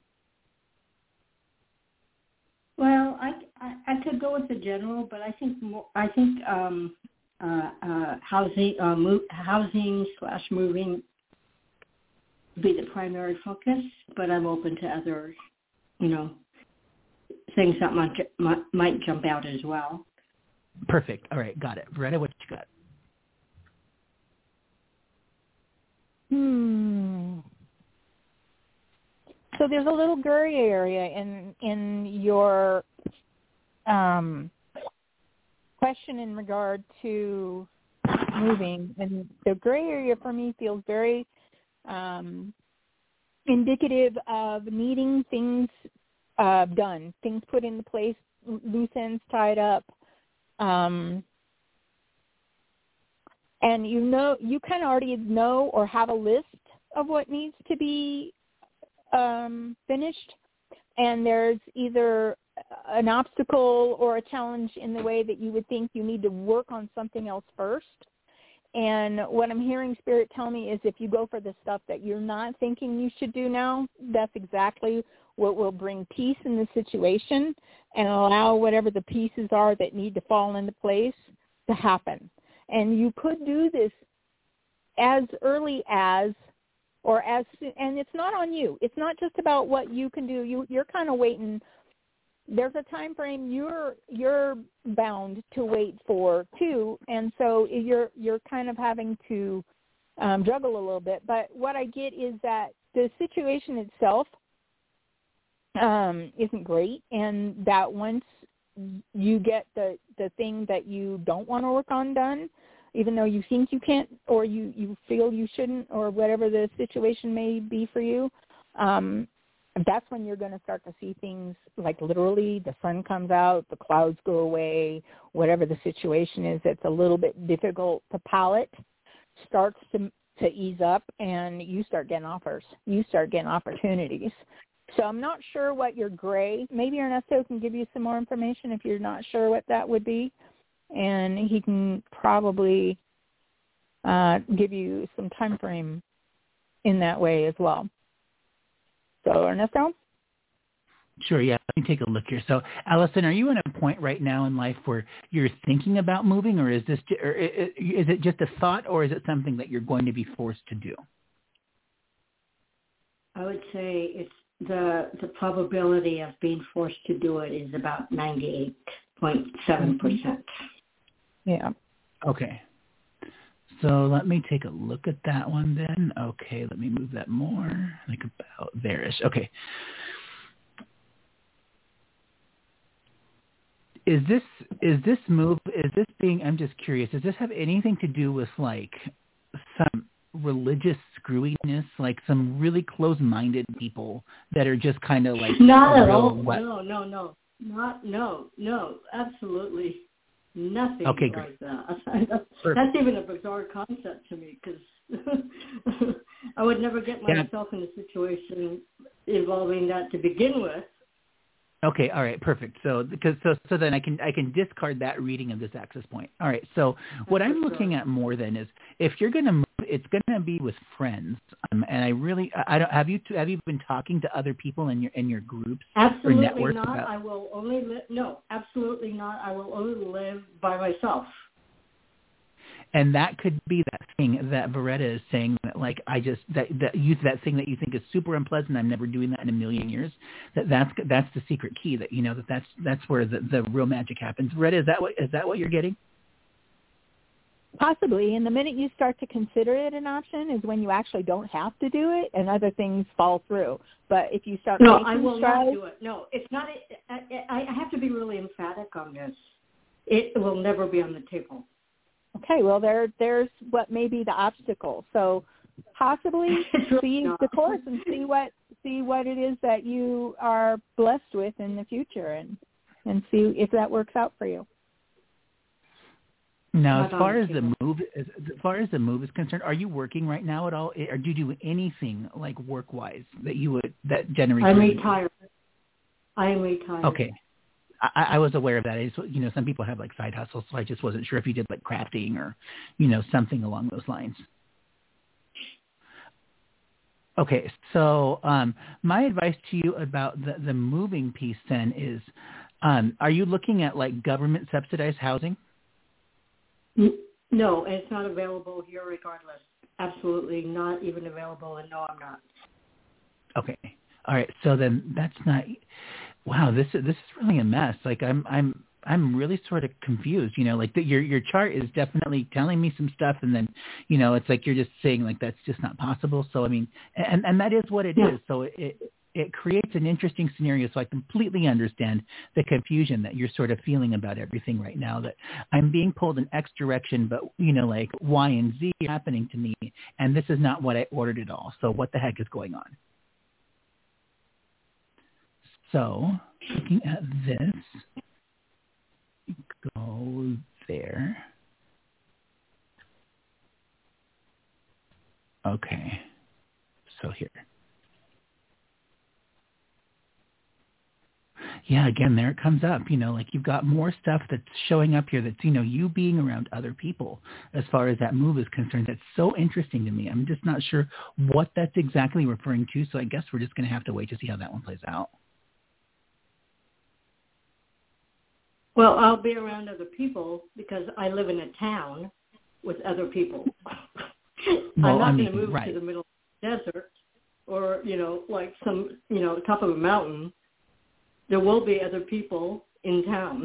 Well, I, I, I could go with the general, but I think more, I think um, uh, uh, housing uh, move, housing slash moving would be the primary focus. But I'm open to other, you know, things that might might, might jump out as well. Perfect. All right, got it. Veretta, what you got? Hmm. So there's a little gray area in in your um, question in regard to moving, and the gray area for me feels very um, indicative of needing things uh, done, things put into place, loose ends tied up, um, and you know you kind of already know or have a list of what needs to be Um, finished, and there's either an obstacle or a challenge in the way that you would think you need to work on something else first. And what I'm hearing Spirit tell me is if you go for the stuff that you're not thinking you should do now, that's exactly what will bring peace in the situation and allow whatever the pieces are that need to fall into place to happen. And you could do this as early as Or as, and it's not on you. It's not just about what you can do. You, you're kind of waiting. There's a time frame you're you're bound to wait for too, and so you're you're kind of having to um, juggle a little bit. But what I get is that the situation itself um, isn't great, and that once you get the the thing that you don't want to work on done, even though you think you can't or you, you feel you shouldn't or whatever the situation may be for you, um, that's when you're going to start to see things like literally the sun comes out, the clouds go away, whatever the situation is that's a little bit difficult to palate starts to to ease up, and you start getting offers. You start getting opportunities. So I'm not sure what your gray, maybe Ernesto can give you some more information if you're not sure what that would be. And he can probably uh, give you some time frame in that way as well. So, Ernesto? Sure, yeah. Let me take a look here. So, Allison, are you in a point right now in life where you're thinking about moving, or is this, or is it just a thought, or is it something that you're going to be forced to do? I would say it's the the probability of being forced to do it is about ninety-eight point seven percent. Yeah. Okay. So let me take a look at that one then. Okay, let me move that more, like about there-ish. Okay. Is this is this move, is this being, I'm just curious, does this have anything to do with like some religious screwiness, like some really close-minded people that are just kind of like... Not at all. What? No, no, no. Not, no, no, absolutely nothing Okay, like great. that. That's, that's even a bizarre concept to me because I would never get myself yeah. in a situation involving that to begin with. Okay, all right, perfect. So because so so then I can I can discard that reading of this access point. All right. So what That's I'm looking at more then is if you're going to move, it's going to be with friends. Um, and I really I don't have you have you been talking to other people in your in your groups absolutely or networks not. about... I will only li- no, absolutely not. I will only live by myself. And that could be that thing that Veretta is saying that, like, I just, that, that you, that thing that you think is super unpleasant, I'm never doing that in a million years, that that's, that's the secret key that, you know, that that's, that's where the, the real magic happens. Veretta, is that what, is that what you're getting? Possibly. And the minute you start to consider it an option is when you actually don't have to do it and other things fall through. But if you start no, making I will strides, not do it. No, it's not. I, I have to be really emphatic on this. It will never be on the table. Okay, well, there, there's what may be the obstacle. So possibly see the course and see what see what it is that you are blessed with in the future, and and see if that works out for you. Now, as far as the move, as, as far as the move is concerned, are you working right now at all, or do you do anything like work-wise that you would that generates? I'm retired. I am retired. Okay, I, I was aware of that. It's, you know, some people have like side hustles, so I just wasn't sure if you did like crafting or, you know, something along those lines. Okay, so um, my advice to you about the, the moving piece then is, um, are you looking at like government subsidized housing? No, and it's not available here regardless. Absolutely not even available, and no, I'm not. Okay. All right. So then that's not, wow, this is, this is really a mess. Like I'm, I'm, I'm really sort of confused, you know, like the, your, your chart is definitely telling me some stuff. And then, you know, it's like, you're just saying like, that's just not possible. So, I mean, and, and that is what it yeah. is. So it, it, it creates an interesting scenario. So I completely understand the confusion that you're sort of feeling about everything right now, that I'm being pulled in X direction, but you know, like Y and Z are happening to me. And this is not what I ordered at all. So what the heck is going on? So looking at this, go there. Okay. So here. Yeah, again, there it comes up, you know, like you've got more stuff that's showing up here that's, you know, you being around other people as far as that move is concerned. That's so interesting to me. I'm just not sure what that's exactly referring to. So I guess we're just going to have to wait to see how that one plays out. Well, I'll be around other people because I live in a town with other people. Well, I'm not I mean, going to move right. to the middle of the desert or, you know, like some, you know, top of a mountain. There will be other people in town.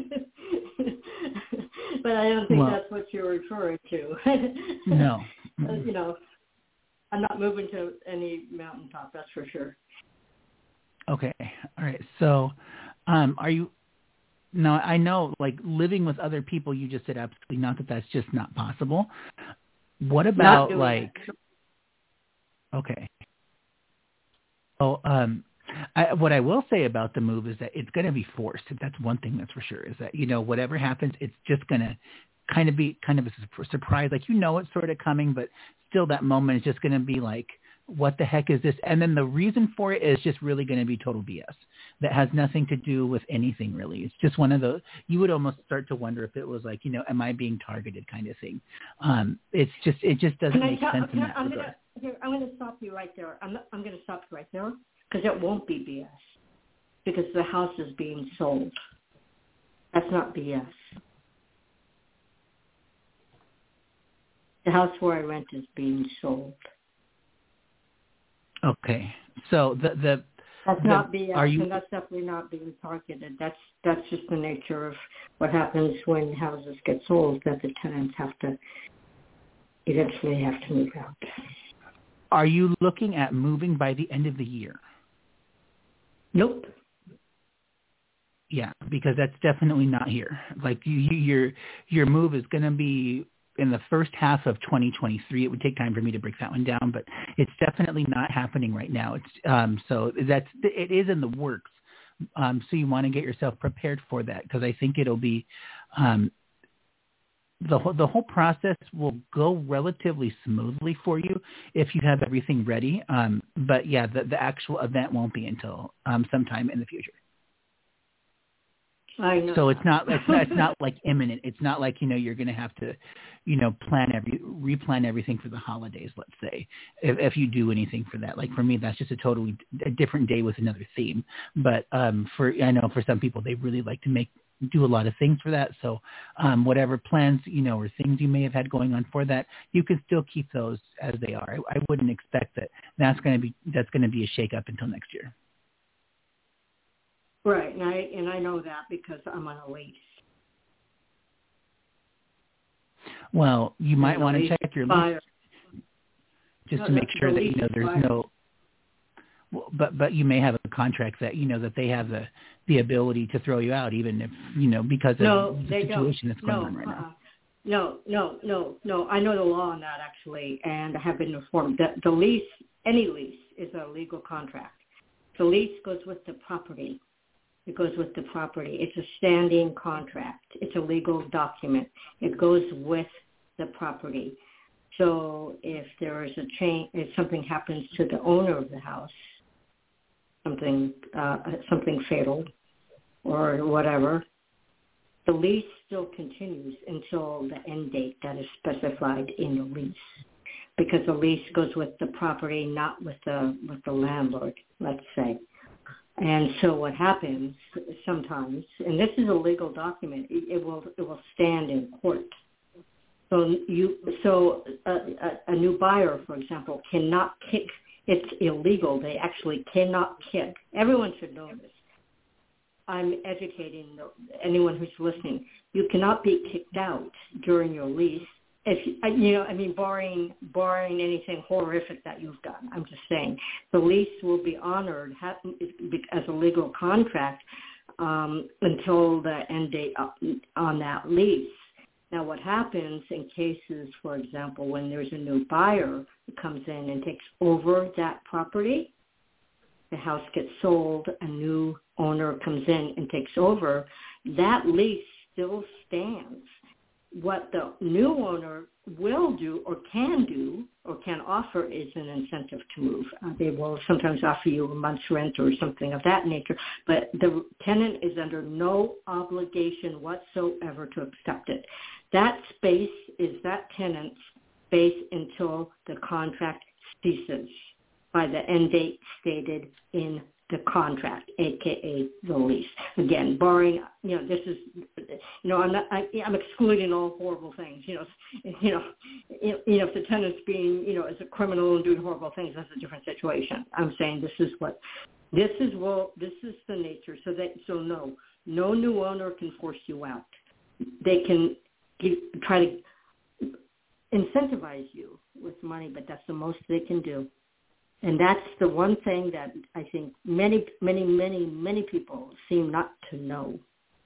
But I don't think well, that's what you're referring to. No. You know, I'm not moving to any mountaintop, that's for sure. Okay. All right. So um, are you, now I know like living with other people, you just said absolutely not, that that's just not possible. What about like, that. okay. Oh, um, I, what I will say about the move is that it's going to be forced. That's one thing that's for sure, is that, you know, whatever happens, it's just going to kind of be kind of a surprise. Like, you know, it's sort of coming, but still that moment is just going to be like, what the heck is this? And then the reason for it is just really going to be total B S. That has nothing to do with anything really. It's just one of those, you would almost start to wonder if it was like, you know, am I being targeted kind of thing. Um, it's just, it just doesn't make tell, sense in I, that I'm regard. Gonna, I'm going to stop you right there. I'm, I'm going to stop you right there because it won't be B S because the house is being sold. That's not B S. The house where I rent is being sold. Okay. So the, the, That's the, not B S, are you, and that's definitely not being targeted. That's that's just the nature of what happens when houses get sold, that the tenants have to eventually have to move out. Are you looking at moving by the end of the year? Nope. Yeah, because that's definitely not here. Like you, you, your your move is going to be in the first half of twenty twenty-three. It would take time for me to break that one down, but it's definitely not happening right now. It's um, so that's it is in the works. Um, so you want to get yourself prepared for that, because I think it'll be um, the whole, the whole process will go relatively smoothly for you if you have everything ready. Um, but yeah, the, the actual event won't be until um, sometime in the future. I know. So it's not, it's not, it's not like imminent. It's not like, you know, you're going to have to, you know, plan every, replan everything for the holidays, let's say, if, if you do anything for that. Like for me, that's just a totally a different day with another theme. But um, for, I know for some people, they really like to make do a lot of things for that. So um, whatever plans, you know, or things you may have had going on for that, you can still keep those as they are. I, I wouldn't expect that that's going to be that's going to be a shake-up until next year. Right, and I and I know that because I'm on a lease. Well, you might want to check your lease just to make sure that you know there's no. But but you may have a contract that you know that they have the the ability to throw you out, even if you know because of no, the they situation don't. that's going no, on right uh, now. No, no, no, no. I know the law on that actually, and I have been informed that the lease, any lease, is a legal contract. The lease goes with the property. It goes with the property. It's a standing contract. It's a legal document. It goes with the property. So if there is a change, if something happens to the owner of the house, something uh, something fatal or whatever, the lease still continues until the end date that is specified in the lease, because the lease goes with the property, not with the with the landlord, let's say. And so what happens sometimes, and this is a legal document, it, it will it will stand in court. So you so a, a, a new buyer, for example, cannot kick. It's illegal. They actually cannot kick. Everyone should know this. I'm educating anyone who's listening. You cannot be kicked out during your lease. If you know, I mean, barring barring anything horrific that you've done. I'm just saying the lease will be honored as a legal contract um, until the end date on that lease. Now, what happens in cases, for example, when there's a new buyer who comes in and takes over that property, the house gets sold, a new owner comes in and takes over, that lease still stands. What the new owner will do or can do or can offer is an incentive to move. Uh, they will sometimes offer you a month's rent or something of that nature, but the tenant is under no obligation whatsoever to accept it. That space is that tenant's space until the contract ceases by the end date stated in the contract, aka the lease. Again, barring, you know, this is, you know, I'm not, I, I'm excluding all horrible things. You know, you know, you know, if the tenant's being, you know, as a criminal and doing horrible things, that's a different situation. I'm saying this is what, this is well, this is the nature. So that, so no, no new owner can force you out. They can give, try to incentivize you with money, but that's the most they can do. And that's the one thing that I think many, many, many, many people seem not to know.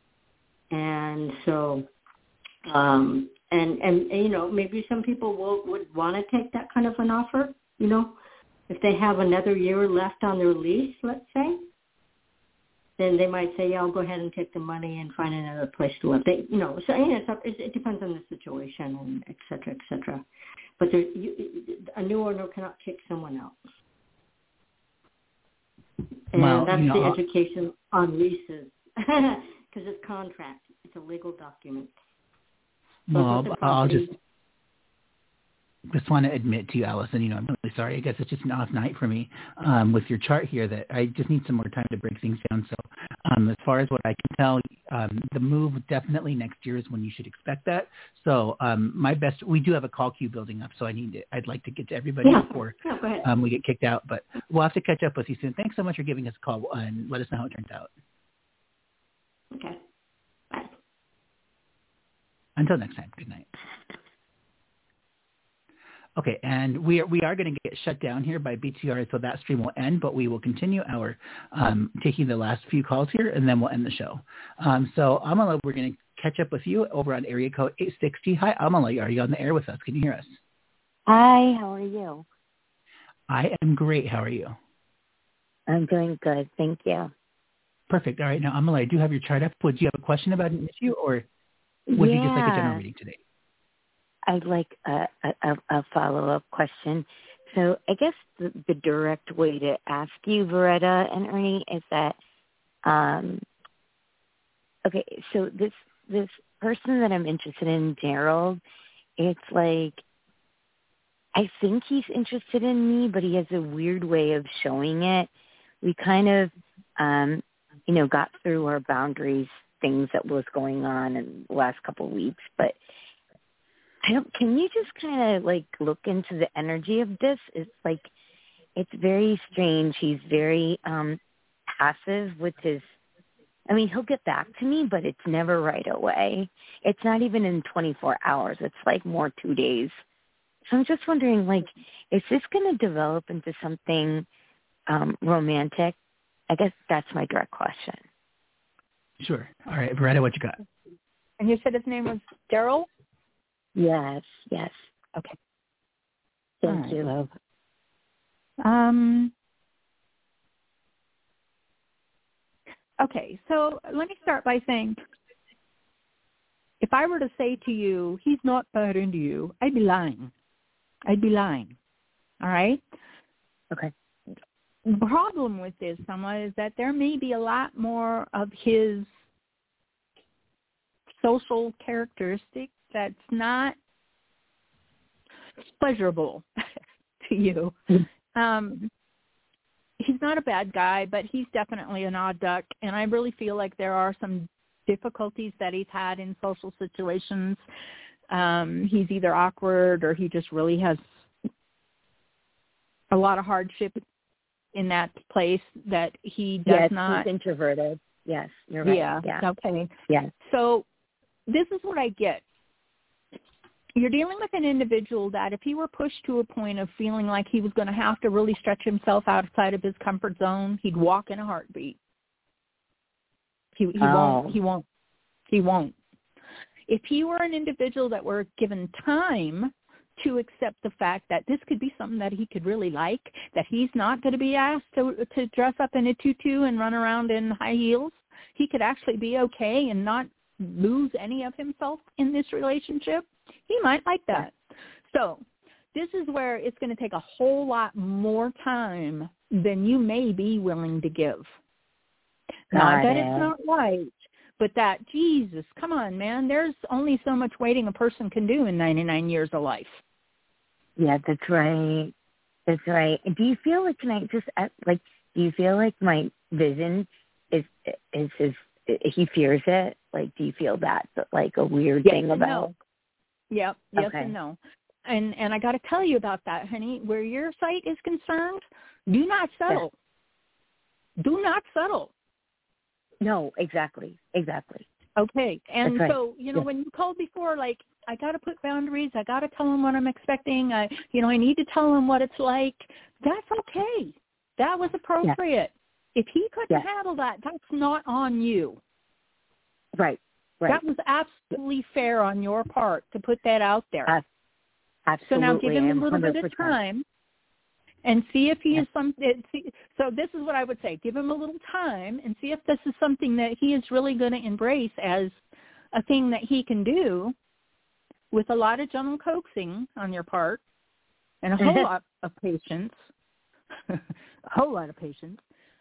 And so, um, and, and, and, you know, maybe some people will, would want to take that kind of an offer, you know, if they have another year left on their lease, let's say, then they might say, yeah, I'll go ahead and take the money and find another place to live. They, you know, so you know, it's up, it, it depends on the situation and et cetera, et cetera. But there, you, a new owner cannot kick someone out. And well, that's you know, the I'll, education on leases, because it's contract. It's a legal document. So well, I'll just just want to admit to you, Allison, you know, I'm really sorry. I guess it's just an off night for me um, with your chart here that I just need some more time to break things down. So um, as far as what I can tell, um, the move definitely next year is when you should expect that. So um, my best, we do have a call queue building up, so I need to, I'd like to get to everybody yeah. before yeah, go ahead. um, we get kicked out. But we'll have to catch up with you soon. Thanks so much for giving us a call and let us know how it turns out. Okay. Bye. Until next time, good night. Okay, and we are, we are going to get shut down here by B T R, so that stream will end, but we will continue our um, taking the last few calls here, and then we'll end the show. Um, so, Amala, we're going to catch up with you over on area code eight sixty. Hi, Amala, are you on the air with us? Can you hear us? Hi, how are you? I am great. How are you? I'm doing good, thank you. Perfect. All right, now, Amala, I do have your chart up. Would you have a question about an issue, or would yeah. you just like a general reading today? I'd like a, a, a follow-up question. So I guess the, the direct way to ask you, Veretta and Ernie, is that, um, okay, so this this person that I'm interested in, Gerald, it's like, I think he's interested in me, but he has a weird way of showing it. We kind of, um, you know, got through our boundaries things that was going on in the last couple of weeks. But I don't. Can you just kind of like look into the energy of this? It's like it's very strange. He's very um, passive with his. I mean, he'll get back to me, but it's never right away. It's not even in twenty-four hours. It's like more two days. So I'm just wondering, like, is this going to develop into something um, romantic? I guess that's my direct question. Sure. All right, Veretta, what you got? And you said his name was Daryl? Yes, yes. Okay. Thank right, you. Love. Um. Okay, so let me start by saying, if I were to say to you, he's not bad into you, I'd be lying. I'd be lying. All right? Okay. The problem with this, Selma, is that there may be a lot more of his social characteristics that's not pleasurable to you. Um, he's not a bad guy, but he's definitely an odd duck, and I really feel like there are some difficulties that he's had in social situations. Um, he's either awkward or he just really has a lot of hardship in that place that he does yes, not. He's introverted. Yes, you're right. Yeah. Yeah. Okay. Yeah. So this is what I get. You're dealing with an individual that if he were pushed to a point of feeling like he was going to have to really stretch himself outside of his comfort zone, he'd walk in a heartbeat. He, he oh. won't. He won't. He won't. If he were an individual that were given time to accept the fact that this could be something that he could really like, that he's not going to be asked to, to dress up in a tutu and run around in high heels, he could actually be okay and not lose any of himself in this relationship, he might like that. So this is where it's going to take a whole lot more time than you may be willing to give. Not that it's not right, but that, Jesus, come on, man, there's only so much waiting a person can do in ninety-nine years of life. Yeah, that's right. That's right. Do you feel like, can I just, like, do you feel like my vision is, is his, he fears it? Like, do you feel that, like, a weird yes thing and about no. Yep, yes okay. and no. And and I got to tell you about that, honey. Where your site is concerned, do not settle. Yeah. Do not settle. No, exactly, exactly. Okay, and right. so, you know, yeah. when you called before, like, I got to put boundaries. I got to tell them what I'm expecting. I, you know, I need to tell them what it's like. That's okay. That was appropriate. Yeah. If he couldn't yeah. handle that, that's not on you. Right, right. That was absolutely fair on your part to put that out there. Uh, absolutely. So now give him a little bit of time and see if he yeah. is something. So this is what I would say. Give him a little time and see if this is something that he is really going to embrace as a thing that he can do with a lot of gentle coaxing on your part and a whole lot of patience, a whole lot of patience.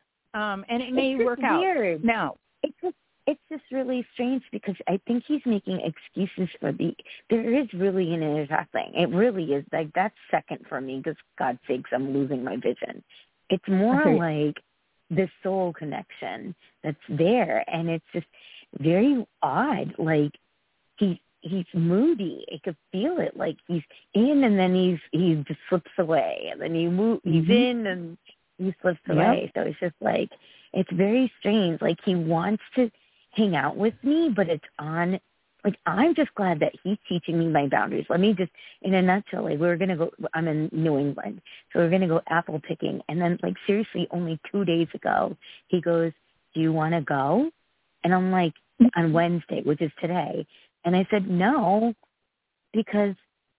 Um, and it may work weird. out. Now, it's just, it's just really strange because I think he's making excuses for the, there is really an interesting, it really is, like, that's second for me because, God's sakes, I'm losing my vision. It's more okay. like the soul connection that's there, and it's just very odd. Like, he he's moody. I could feel it. Like, he's in and then he's he just slips away, and then he move, he's mm-hmm. in and he slips away. Yep. So it's just like, it's very strange. Like, he wants to hang out with me, but it's on, like, I'm just glad that he's teaching me my boundaries. Let me just, in a nutshell, like, we're going to go, I'm in New England, so we're going to go apple picking. And then, like, seriously, only two days ago, he goes, do you want to go? And I'm like, on Wednesday, which is today. And I said, no, because,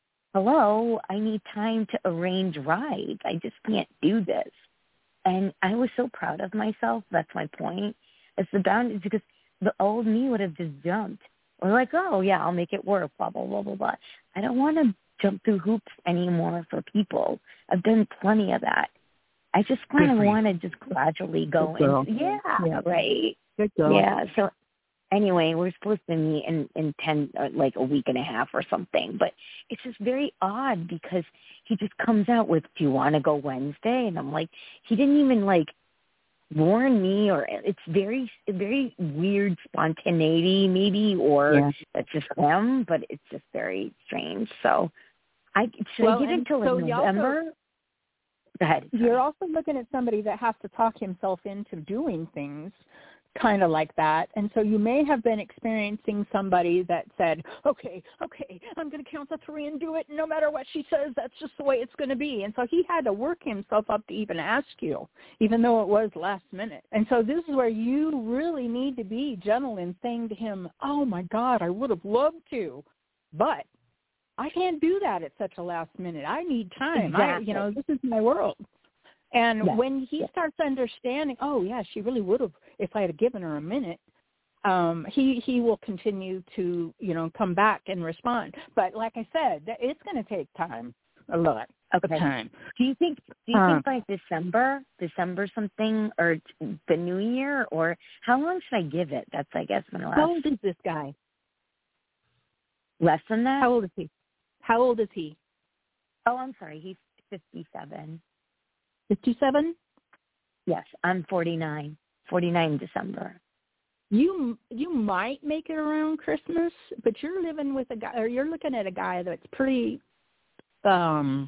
hello, I need time to arrange rides. I just can't do this. And I was so proud of myself. That's my point. It's the boundaries, because the old me would have just jumped. Or like, oh, yeah, I'll make it work, blah, blah, blah, blah, blah. I don't want to jump through hoops anymore for people. I've done plenty of that. I just kind of want to just gradually go into, yeah, yeah, right. Good girl. Yeah, so anyway, we're supposed to meet in, in ten, like a week and a half or something. But it's just very odd because he just comes out with, do you want to go Wednesday? And I'm like, he didn't even like warn me, or it's very, very weird spontaneity maybe, or Yeah. that's just him, but it's just very strange. So I should Well, I get and until so like you November? also- Go ahead. Sorry. You're also looking at somebody that has to talk himself into doing things kind of like that. And so you may have been experiencing somebody that said, okay, okay, I'm going to count to three and do it. No matter what she says, that's just the way it's going to be. And so he had to work himself up to even ask you, even though it was last minute. And so this is where you really need to be gentle in saying to him, oh, my God, I would have loved to, but I can't do that at such a last minute. I need time. Exactly. I, you know, this is my world. And yes. when he yes. starts understanding, oh, yeah, she really would have if I had given her a minute, um, he, he will continue to, you know, come back and respond. But like I said, it's going to take time, a lot okay. of time. Do you think do you Uh, think by December, December something, or the new year, or how long should I give it? That's, I guess, my last. How old is this guy? Less than that? How old is he? How old is he? Oh, I'm sorry. He's fifty-seven. fifty-seven? Yes, I'm forty-nine. forty-nine in December. You you might make it around Christmas, but you're living with a guy, or you're looking at a guy that's pretty um,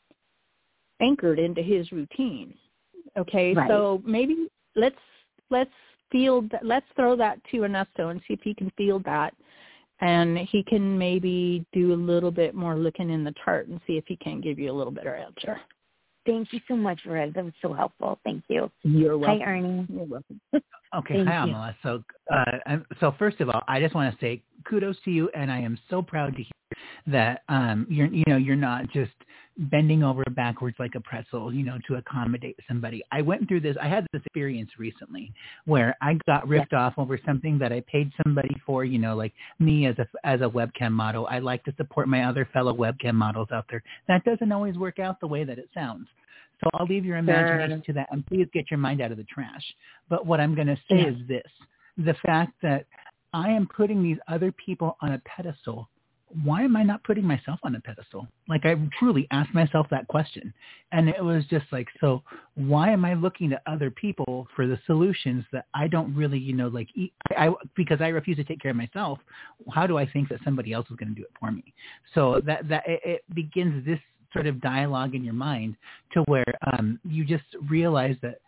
anchored into his routine. Okay, right. so maybe let's let's field let's throw that to Ernesto and see if he can field that, and he can maybe do a little bit more looking in the chart and see if he can give you a little better answer. Thank you so much, Red. That was so helpful. Thank you. You're welcome. Hi, Ernie. You're welcome. Okay, Thank hi, you. Amala. So, uh, I'm- so first of all, I just want to say kudos to you, and I am so proud to hear that um, you're, you know, you're not just bending over backwards like a pretzel, you know, to accommodate somebody. I went through this. I had this experience recently where I got ripped yeah. off over something that I paid somebody for. You know, like me as a as a webcam model, I like to support my other fellow webcam models out there. That doesn't always work out the way that it sounds. So I'll leave your imagination sure. to that, and please get your mind out of the trash. But what I'm going to say yeah. is this: the fact that I am putting these other people on a pedestal, why am I not putting myself on a pedestal? Like, I truly asked myself that question. And it was just like, so why am I looking to other people for the solutions that I don't really, you know, like, eat, I, I, because I refuse to take care of myself, how do I think that somebody else is going to do it for me? So that, that it, it begins this sort of dialogue in your mind to where um, you just realize that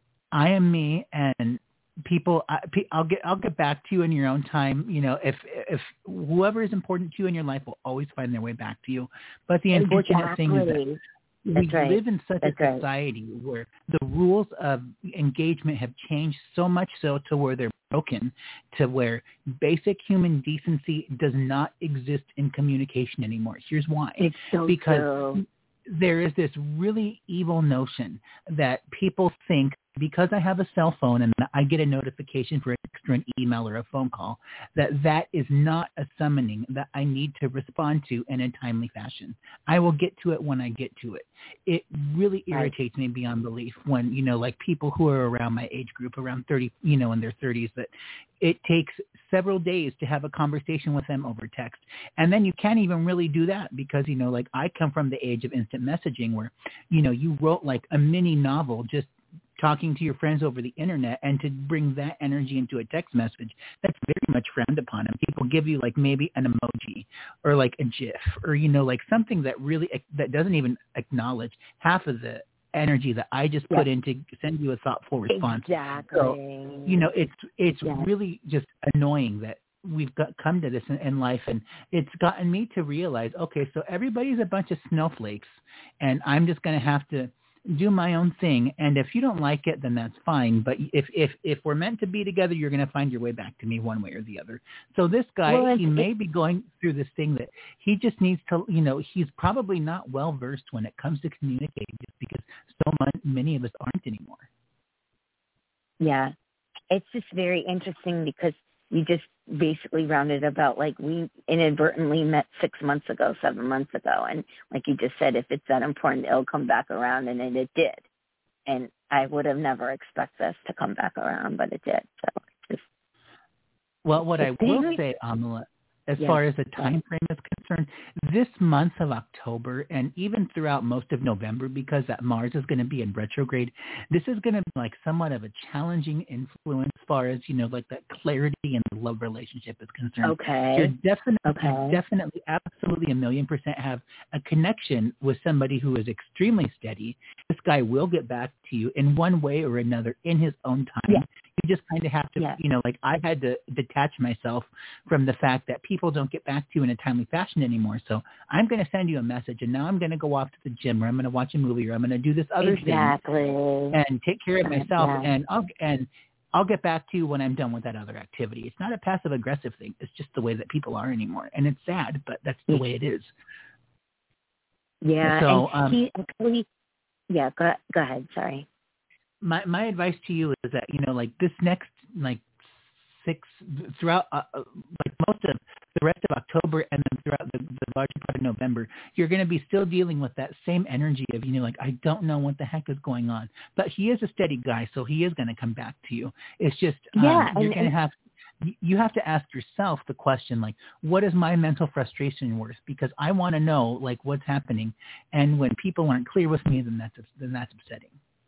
I am me, and people, I, I'll get, I'll get back to you in your own time. You know, if, if whoever is important to you in your life will always find their way back to you. But the unfortunate exactly. thing is that we That's right. live in such That's a society right. where the rules of engagement have changed so much so to where they're broken, to where basic human decency does not exist in communication anymore. Here's why. It's so because true. There is this really evil notion that people think because I have a cell phone and I get a notification for an extra an email or a phone call, that that is not a summoning that I need to respond to in a timely fashion. I will get to it when I get to it. It really irritates right. me beyond belief when, you know, like people who are around my age group, around thirty, you know, in their thirties, that it takes several days to have a conversation with them over text. And then you can't even really do that because, you know, like I come from the age of instant messaging where, you know, you wrote like a mini novel just talking to your friends over the internet, and to bring that energy into a text message, that's very much frowned upon. And people give you like maybe an emoji or like a GIF or, you know, like something that really, that doesn't even acknowledge half of the energy that I just put yeah. in to send you a thoughtful response. Exactly. So, you know, it's, it's yeah. really just annoying that we've got come to this in, in life, and it's gotten me to realize, okay, so everybody's a bunch of snowflakes, and I'm just going to have to do my own thing. And if you don't like it, then that's fine. But if if if we're meant to be together, you're going to find your way back to me one way or the other. So this guy, well, he may be going through this thing that he just needs to, you know, he's probably not well versed when it comes to communicating, just because so much, many of us aren't anymore. Yeah, it's just very interesting because we just basically rounded about like we inadvertently met six months ago, seven months ago. And like you just said, if it's that important, it'll come back around, and it, it did. And I would have never expected this to come back around, but it did. So it's just, well, what I will very, say, Amala, as yeah. far as the time frame is concerned, this month of October and even throughout most of November, because that Mars is going to be in retrograde, this is going to be like somewhat of a challenging influence as far as, you know, like that clarity in the love relationship is concerned. Okay. You're definitely, okay. definitely, absolutely a million percent have a connection with somebody who is extremely steady. This guy will get back to you in one way or another in his own time. Yeah. You just kind of have to, yeah. you know, like I had to detach myself from the fact that people don't get back to you in a timely fashion anymore. So I'm going to send you a message, and now I'm going to go off to the gym, or I'm going to watch a movie, or I'm going to do this other exactly. thing and take care of myself, yeah. and I'll and I'll get back to you when I'm done with that other activity. It's not a passive aggressive thing. It's just the way that people are anymore, and it's sad, but that's the way it is. Yeah. So and um, he actually, yeah. Go go ahead. Sorry. My my advice to you is that, you know, like this next like six throughout uh, like most of the rest of October and then throughout the, the larger part of November, you're going to be still dealing with that same energy of, you know, like, I don't know what the heck is going on. But he is a steady guy, so he is going to come back to you. It's just um, yeah, you're and, going to have you have to ask yourself the question, like, what is my mental frustration worth? Because I want to know, like, what's happening. And when people aren't clear with me, then that's then that's upsetting.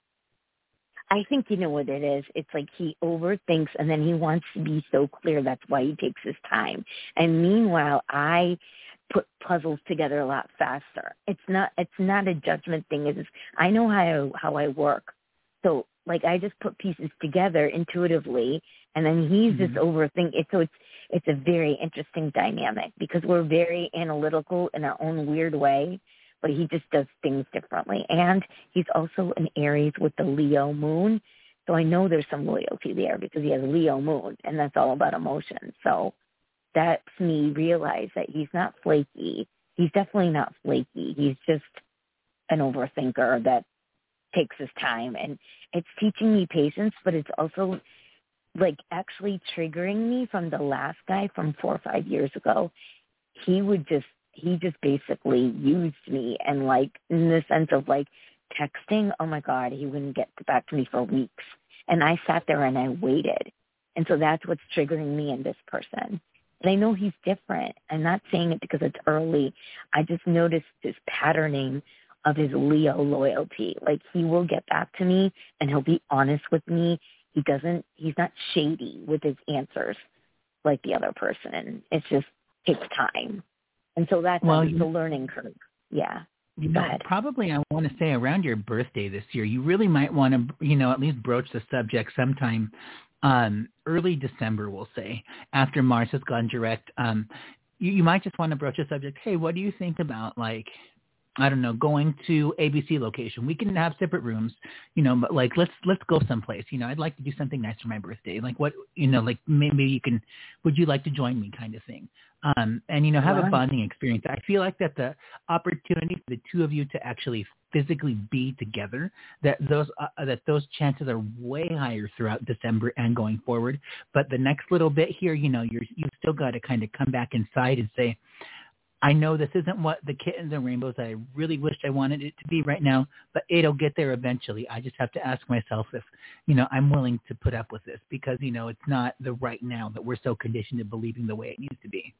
I think you know what it is. It's like he overthinks, and then he wants to be so clear. That's why he takes his time. And meanwhile, I put puzzles together a lot faster. It's not it's not a judgment thing. It's just, I know how how I work. So like I just put pieces together intuitively, and then he's mm-hmm. just overthinking it. So it's it's a very interesting dynamic because we're very analytical in our own weird way. But he just does things differently. And he's also an Aries with the Leo moon. So I know there's some loyalty there because he has Leo moon, and that's all about emotion. So that's me realize that he's not flaky. He's definitely not flaky. He's just an overthinker that takes his time. And it's teaching me patience, but it's also like actually triggering me from the last guy from four or five years ago. He would just, he just basically used me, and like in the sense of like texting, oh my God, he wouldn't get back to me for weeks. And I sat there and I waited. And so that's what's triggering me in this person. And I know he's different. I'm not saying it because it's early. I just noticed this patterning of his Leo loyalty. Like he will get back to me and he'll be honest with me. He doesn't, he's not shady with his answers like the other person. It just takes time. And so that's well, the learning curve. Yeah. You know, probably I want to say around your birthday this year, you really might want to, you know, at least broach the subject sometime um, early December, we'll say, after Mars has gone direct. Um, you, you might just want to broach the subject. Hey, what do you think about, like, I don't know, going to A B C location? We can have separate rooms, you know, but like, let's, let's go someplace. You know, I'd like to do something nice for my birthday. Like what, you know, like maybe you can, would you like to join me kind of thing? Um, and, you know, have wow. a bonding experience. I feel like that the opportunity for the two of you to actually physically be together, that those, uh, that those chances are way higher throughout December and going forward. But the next little bit here, you know, you're, you've still got to kind of come back inside and say, I know this isn't what the kittens and rainbows I really wished I wanted it to be right now, but it'll get there eventually. I just have to ask myself if, you know, I'm willing to put up with this because, you know, it's not the right now that we're so conditioned to believing the way it needs to be.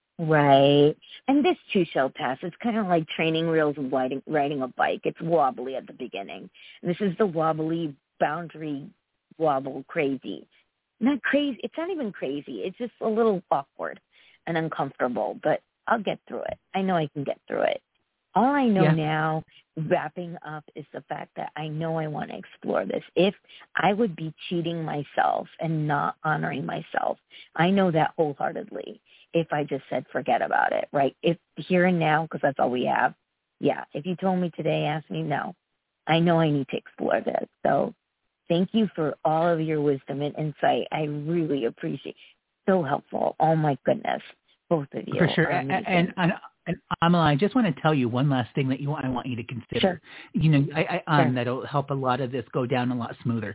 Right. And this too shall pass. It's kind of like training wheels and riding, riding a bike. It's wobbly at the beginning. And this is the wobbly boundary wobble crazy. Not crazy. It's not even crazy. It's just a little awkward and uncomfortable, but I'll get through it. I know I can get through it. All I know yeah. now, wrapping up, is the fact that I know I want to explore this. If I would be cheating myself and not honoring myself, I know that wholeheartedly if I just said forget about it, right? If here and now, because that's all we have, yeah. If you told me today, ask me, no. I know I need to explore this. So thank you for all of your wisdom and insight. I really appreciate it. So helpful. Oh, my goodness. Both of you. For sure. And, and, and, and Amala, I just want to tell you one last thing that you I want you to consider. Sure. You know, I, I, um, sure. that'll help a lot of this go down a lot smoother.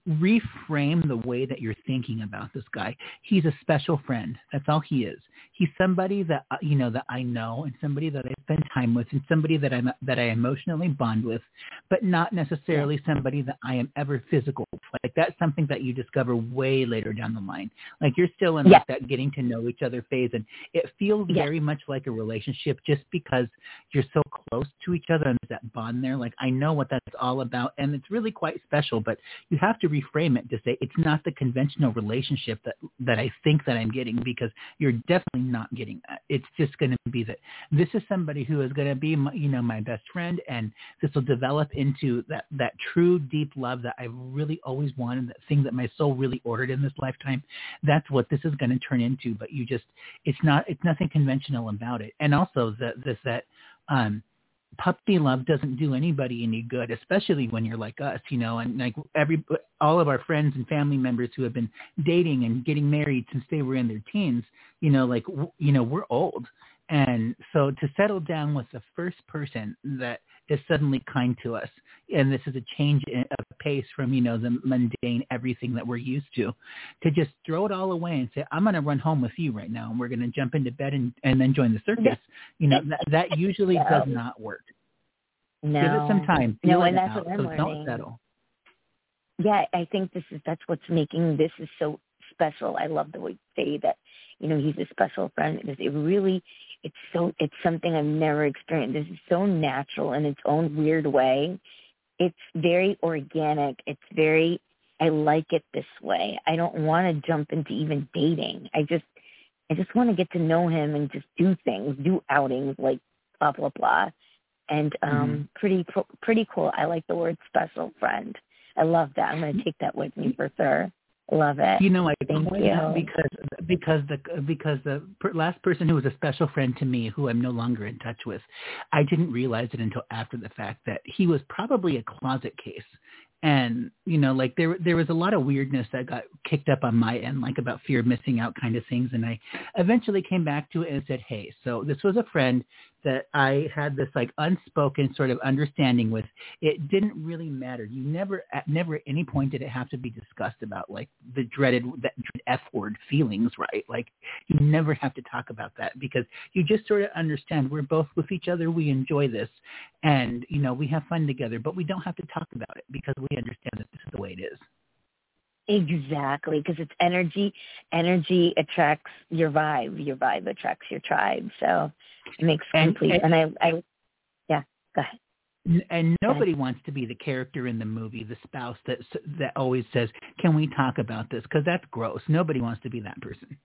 Reframe the way that you're thinking about this guy. He's a special friend. That's all he is. He's somebody that, you know, that I know and somebody that I've spend time with and somebody that I'm that I emotionally bond with, but not necessarily yeah. somebody that I am ever physical with. Like that's something that you discover way later down the line. Like you're still in yeah. like that getting to know each other phase, and it feels yeah. very much like a relationship just because you're so close to each other and there's that bond there. Like I know what that's all about, and it's really quite special, but you have to reframe it to say it's not the conventional relationship that that I think that I'm getting, because you're definitely not getting that. It's just going to be that this is somebody who is going to be my, you know, my best friend, and this will develop into that, that true deep love that I really always wanted, that thing that my soul really ordered in this lifetime. That's what this is going to turn into. But you just, it's not, it's nothing conventional about it. And also the, this, that, um, puppy love doesn't do anybody any good, especially when you're like us, you know, and like every, all of our friends and family members who have been dating and getting married since they were in their teens, you know, like, you know, we're old. And so to settle down with the first person that is suddenly kind to us, and this is a change of pace from, you know, the mundane everything that we're used to, to just throw it all away and say, I'm going to run home with you right now, and we're going to jump into bed and, and then join the circus. You know, that, that usually no. does not work. No. Give it some time. Feel no, it and that's out, what I'm so learning. Don't settle. Yeah, I think this is, that's what's making this is so special. I love the way you say that, you know, he's a special friend, because it really, it's so, it's something I've never experienced. This is so natural in its own weird way. It's very organic. It's very, I like it this way. I don't want to jump into even dating. I just, I just want to get to know him and just do things, do outings, like blah, blah, blah. And um, mm-hmm. pretty, pretty cool. I like the word special friend. I love that. I'm going to take that with me for sure. Love it. You know, I Thank point you. out because because the because the last person who was a special friend to me, who I'm no longer in touch with, I didn't realize it until after the fact that he was probably a closet case. And, you know, like there there was a lot of weirdness that got kicked up on my end, like about fear of missing out kind of things. And I eventually came back to it and said, hey, so this was a friend that I had this like unspoken sort of understanding with. It didn't really matter. You never, at never at any point did it have to be discussed about like the dreaded, that F word feelings, right? Like you never have to talk about that, because you just sort of understand we're both with each other. We enjoy this, and, you know, we have fun together, but we don't have to talk about it because we understand that this is the way it is. Exactly, because it's energy. Energy attracts your vibe. Your vibe attracts your tribe. So it makes complete. And, and, and I, I, yeah, go ahead. And nobody wants to be the character in the movie, the spouse that that always says, "Can we talk about this?" Because that's gross. Nobody wants to be that person.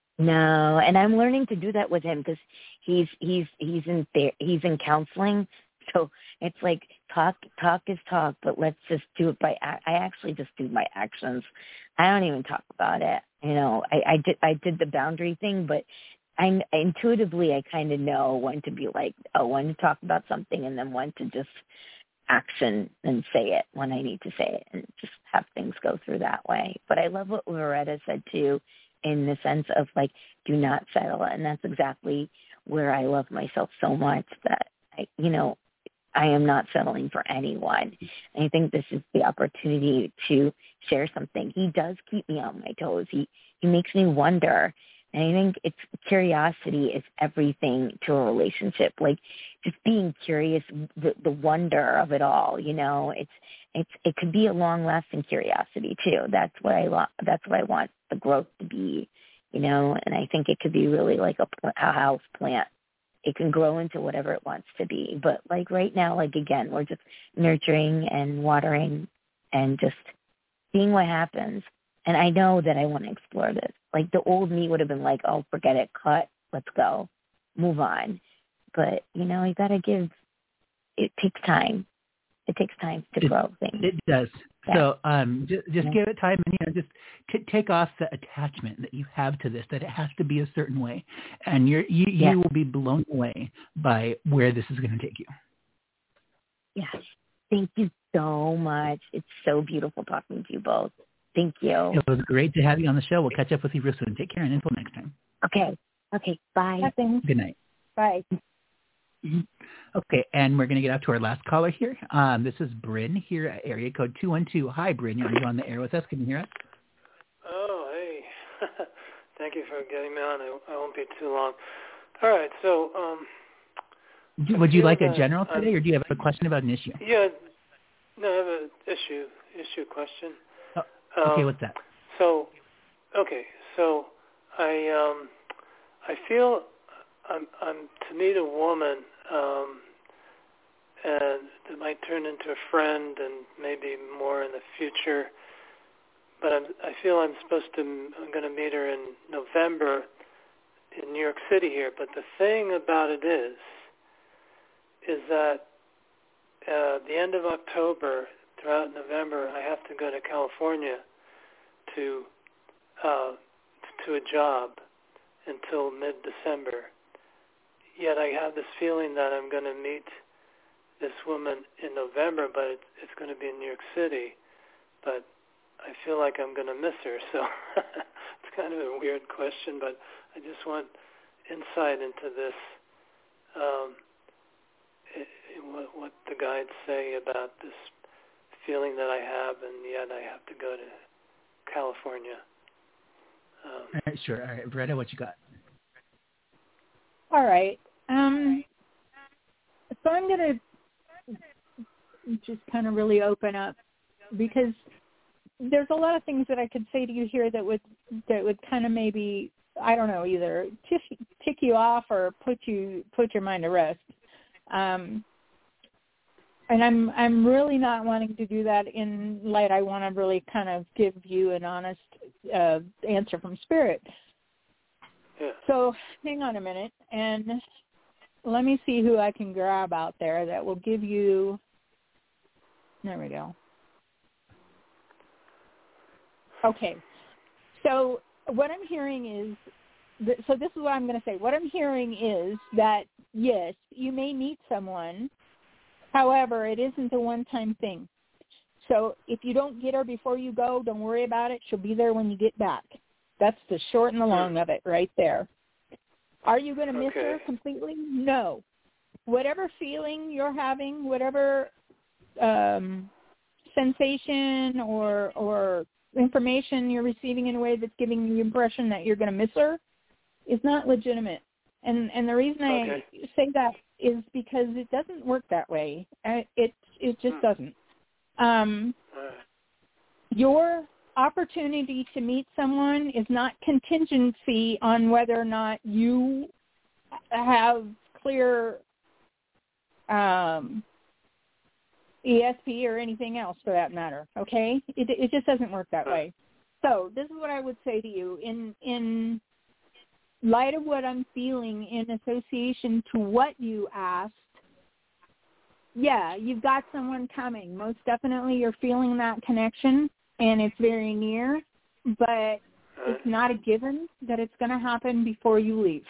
No, and I'm learning to do that with him, because he's he's he's in there. He's in counseling. So it's like talk, talk is talk, but let's just do it by, I actually just do my actions. I don't even talk about it. You know, I, I did, I did the boundary thing, but I intuitively, I kind of know when to be like, oh, when to talk about something, and then when to just action and say it when I need to say it, and just have things go through that way. But I love what Loretta said too, in the sense of like, do not settle. And that's exactly where I love myself so much that I, you know, I am not settling for anyone. And I think this is the opportunity to share something. He does keep me on my toes. He he makes me wonder. And I think it's curiosity is everything to a relationship. Like just being curious, the, the wonder of it all. You know, it's it's it could be a long lasting curiosity too. That's what I want. That's what I want the growth to be. You know, and I think it could be really like a, a house plant. It can grow into whatever it wants to be. But like right now, like again, we're just nurturing and watering and just seeing what happens. And I know that I want to explore this. Like the old me would have been like, oh, forget it, cut, let's go, move on. But, you know, you got to give, it takes time. It takes time to it, grow things. It does. Yeah. So um, just, just yeah. give it time, and, you know, just t- take off the attachment that you have to this, that it has to be a certain way. And you're, you, yeah. you will be blown away by where this is going to take you. Yes. Thank you so much. It's so beautiful talking to you both. Thank you. It was great to have you on the show. We'll catch up with you real soon. Take care, and until next time. Okay. Okay. Bye. Nothing. Good night. Bye. Mm-hmm. Okay, and we're going to get out to our last caller here. Um, this is Bryn here at area code two one two. Hi, Bryn. Are you on the air with us? Can you hear us? Oh, hey. Thank you for getting me on. I, I won't be too long. All right, so um, Do, would you like a that general I'm, today, or do you have a question about an issue? Yeah, no, I have an issue issue question. Oh, okay, um, what's that? So, okay, so I um, I feel I'm I'm to meet a woman, um, and that might turn into a friend, and maybe more in the future. But I'm, I feel I'm supposed to I'm going to meet her in November in New York City here. But the thing about it is, is that uh, the end of October, throughout November, I have to go to California to uh, to a job until mid-December. Yet I have this feeling that I'm going to meet this woman in November, but it's, it's going to be in New York City. But I feel like I'm going to miss her, so it's kind of a weird question, but I just want insight into this, um, it, what, what the guides say about this feeling that I have, and yet I have to go to California. Um, All right, sure. All right, Veretta, what you got? All right. Um, so I'm going to just kind of really open up, because there's a lot of things that I could say to you here that would that would kind of maybe, I don't know, either tick, tick you off or put you put your mind to rest. Um, and I'm I'm really not wanting to do that in light. I want to really kind of give you an honest uh, answer from Spirit. yeah. So hang on a minute, and let me see who I can grab out there that will give you. There we go. Okay, so what I'm hearing is, th- so this is what I'm going to say. What I'm hearing is that, yes, you may meet someone, however, it isn't a one-time thing. So if you don't get her before you go, don't worry about it. She'll be there when you get back. That's the short and the long of it right there. Are you going to miss Okay. her completely? No. Whatever feeling you're having, whatever um, sensation or or information you're receiving in a way that's giving you the impression that you're going to miss her is not legitimate. And and the reason Okay. I say that is because it doesn't work that way. Uh, It it just Hmm. doesn't. Um, All right. your opportunity to meet someone is not contingency on whether or not you have clear um, E S P or anything else for that matter, okay? It, it just doesn't work that way. So this is what I would say to you. In in light of what I'm feeling in association to what you asked, yeah, you've got someone coming. Most definitely you're feeling that connection, and it's very near, but it's not a given that it's going to happen before you leave.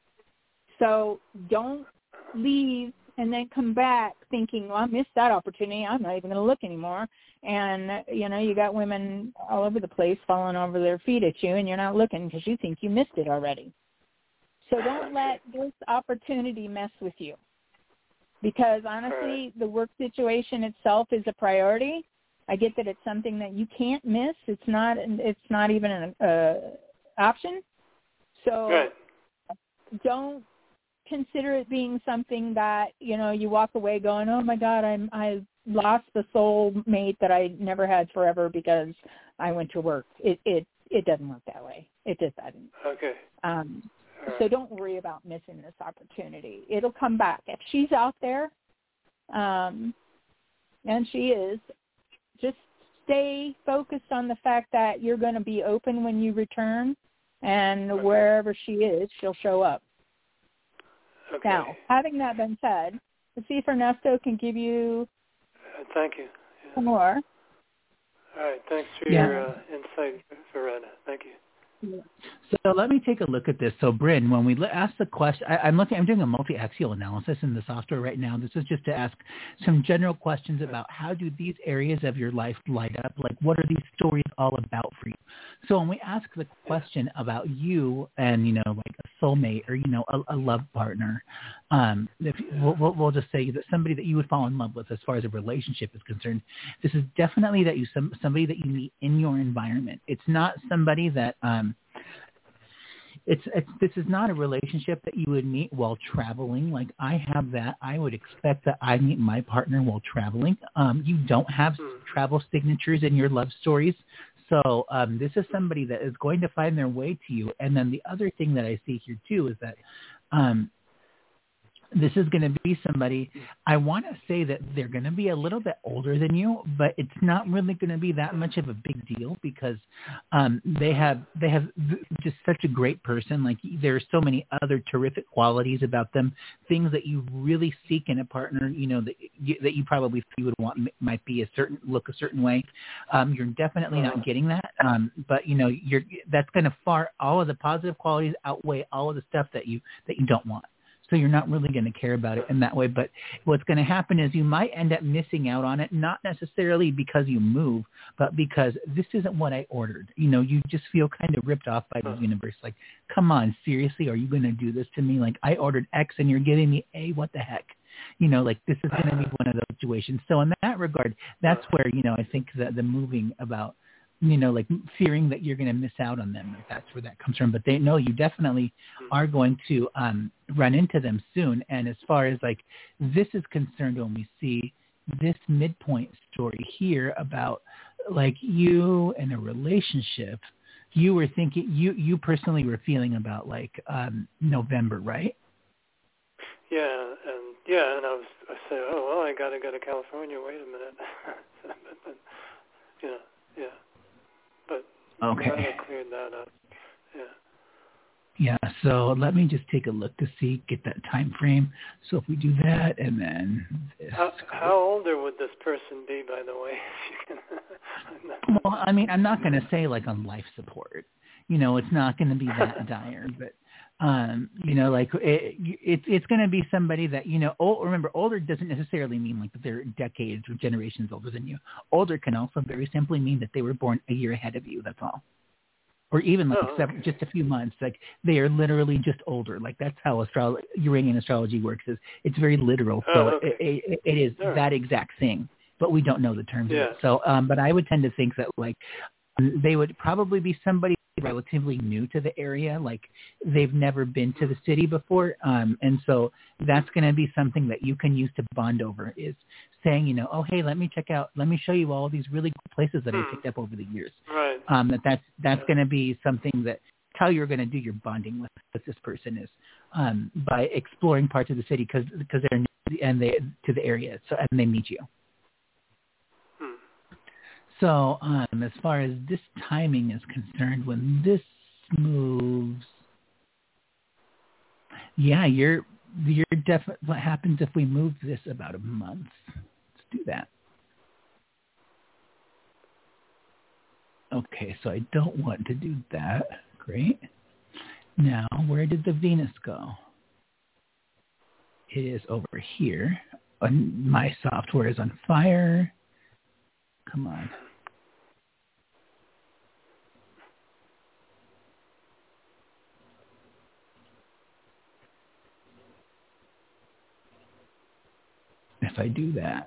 So don't leave and then come back thinking, well, I missed that opportunity. I'm not even going to look anymore. And, you know, you got women all over the place falling over their feet at you, and you're not looking because you think you missed it already. So don't let this opportunity mess with you. Because, honestly, the work situation itself is a priority. I get that it's something that you can't miss. It's not It's not even an uh, option. So Right. don't consider it being something that, you know, you walk away going, oh my God, I'm I lost the soul mate that I never had forever because I went to work. It it it doesn't work that way. It just doesn't. Okay. Um, All right. so don't worry about missing this opportunity. It'll come back if she's out there, um, and she is. Just stay focused on the fact that you're going to be open when you return, and Okay. wherever she is, she'll show up. Okay. Now, having that been said, let's see if Ernesto can give you Uh, thank you. Yeah. some more. All right. Thanks for Yeah. your uh, insight, Veretta. Thank you. So let me take a look at this. So, Bryn, when we ask the question, I, I'm looking, I'm doing a multi-axial analysis in the software right now. This is just to ask some general questions about how do these areas of your life light up? Like, what are these stories all about for you? So when we ask the question about you and, you know, like a soulmate or, you know, a, a love partner, um, if, we'll, we'll, we'll just say that somebody that you would fall in love with as far as a relationship is concerned, this is definitely that you some, somebody that you meet in your environment. It's not somebody that um, it's, it's this is not a relationship that you would meet while traveling. Like I have that. I would expect that I meet my partner while traveling. Um, you don't have travel signatures in your love stories. So um, this is somebody that is going to find their way to you. And then the other thing that I see here too is that um, this is going to be somebody, I want to say that they're going to be a little bit older than you, but it's not really going to be that much of a big deal because um, they have they have just such a great person. Like there are so many other terrific qualities about them, things that you really seek in a partner, you know, that you, that you probably you would want might be a certain look a certain way. Um, you're definitely not getting that, um, but you know, you're that's going to far all of the positive qualities outweigh all of the stuff that you that you don't want. So you're not really going to care about it in that way. But what's going to happen is you might end up missing out on it, not necessarily because you move, but because this isn't what I ordered. You know, you just feel kind of ripped off by the universe. Like, come on, seriously, are you going to do this to me? Like, I ordered X and you're giving me A. What the heck? You know, like this is going to be one of those situations. So in that regard, that's where, you know, I think that the moving about, you know, like fearing that you're going to miss out on them. That's where that comes from. But they know you definitely are going to um, run into them soon. And as far as like this is concerned, when we see this midpoint story here about like you in a relationship, you were thinking, you, you personally were feeling about like um, November, right? Yeah. And yeah. And I was, I said, oh, well, I got to go to California. Wait a minute. but, but, you know, yeah. But okay. I cleared that up. Yeah. Yeah. So let me just take a look to see, get that time frame. So if we do that, and then this. How, how older would this person be, by the way? Well, I mean, I'm not going to say like on life support. You know, it's not going to be that dire, but um, you know, like it, it, it's going to be somebody that, you know, old, remember, older doesn't necessarily mean like that they're decades or generations older than you. Older can also very simply mean that they were born a year ahead of you. That's all. Or even like oh, okay. seven, just a few months. Like they are literally just older. Like that's how astro- Uranian astrology works. Is it's very literal. So oh, okay. it, it, it is sure. that exact thing, but we don't know the terms yeah. of it. So, um, but I would tend to think that like they would probably be somebody relatively new to the area, like they've never been to the city before, um, and so that's going to be something that you can use to bond over, is saying, you know, oh, hey, let me check out, let me show you all these really cool places that hmm. I picked up over the years. Right. Um, that that's that's yeah. going to be something that how you're going to do your bonding with, with this person is um, by exploring parts of the city because because they're new and they to the area, so and they meet you. So um, as far as this timing is concerned, when this moves, yeah, you're you're definitely. What happens if we move this about a month? Let's do that. Okay, so I don't want to do that. Great. Now, where did the Venus go? It is over here. My software is on fire. Come on. If I do that.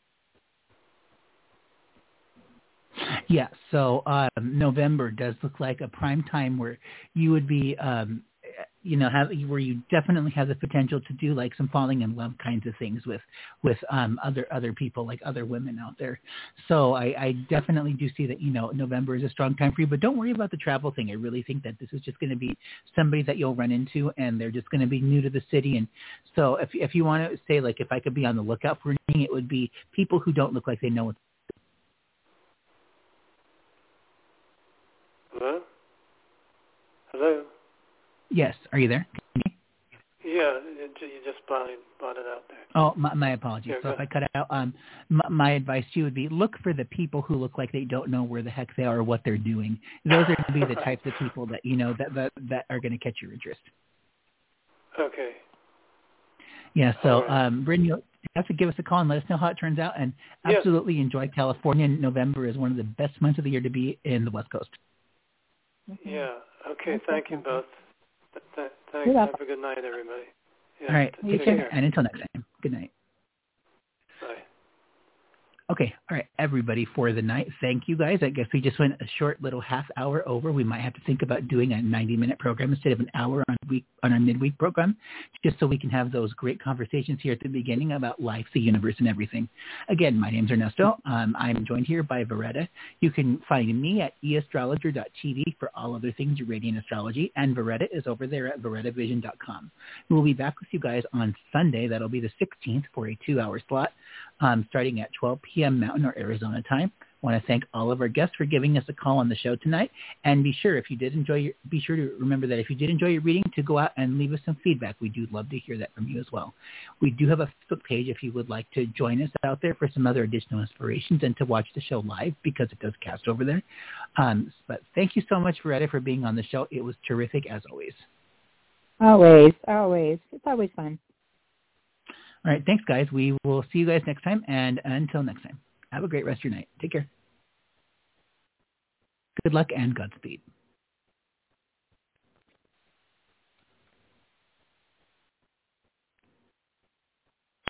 Yeah, so um, November does look like a prime time where you would be, um, you know, have, where you definitely have the potential to do like some falling in love kinds of things with with um, other other people, like other women out there. So I, I definitely do see that, you know, November is a strong time for you, but don't worry about the travel thing. I really think that this is just going to be somebody that you'll run into, and they're just going to be new to the city. And so if if you want to say, like, if I could be on the lookout for anything, it would be people who don't look like they know what. Hello? Hello? Yes. Are you there? Yeah, you just brought it, brought it out there. Oh, my, my apologies. Yeah, so if I cut it out, um, my, my advice to you would be look for the people who look like they don't know where the heck they are or what they're doing. Those are going to be the types of people that, you know, that that, that are going to catch your interest. Okay. Yeah, so, right. um, Bryn, you have to give us a call and let us know how it turns out. And absolutely yeah. enjoy California. November is one of the best months of the year to be in the West Coast. Yeah. Okay. Thank you both. Th- thanks. Yeah. Have a good night, everybody. Yeah. All right. Take Take care. care. And until next time. Good night. Bye. Okay, all right, everybody, for the night. Thank you, guys. I guess we just went a short little half hour over. We might have to think about doing a ninety-minute program instead of an hour on week on our midweek program, just so we can have those great conversations here at the beginning about life, the universe, and everything. Again, my name's Ernesto. Um, I'm joined here by Veretta. You can find me at e astrologer dot t v for all other things radiant astrology, and Veretta is over there at veretta vision dot com. We'll be back with you guys on Sunday. That'll be the sixteenth for a two-hour slot. Um, starting at twelve p.m. Mountain or Arizona time. I want to thank all of our guests for giving us a call on the show tonight. And be sure, if you did enjoy your, be sure to remember that if you did enjoy your reading, to go out and leave us some feedback. We do love to hear that from you as well. We do have a Facebook page if you would like to join us out there for some other additional inspirations and to watch the show live, because it does cast over there. Um, but thank you so much, Veretta, for being on the show. It was terrific as always. Always, always. It's always fun. All right. Thanks, guys. We will see you guys next time. And until next time, have a great rest of your night. Take care. Good luck and Godspeed.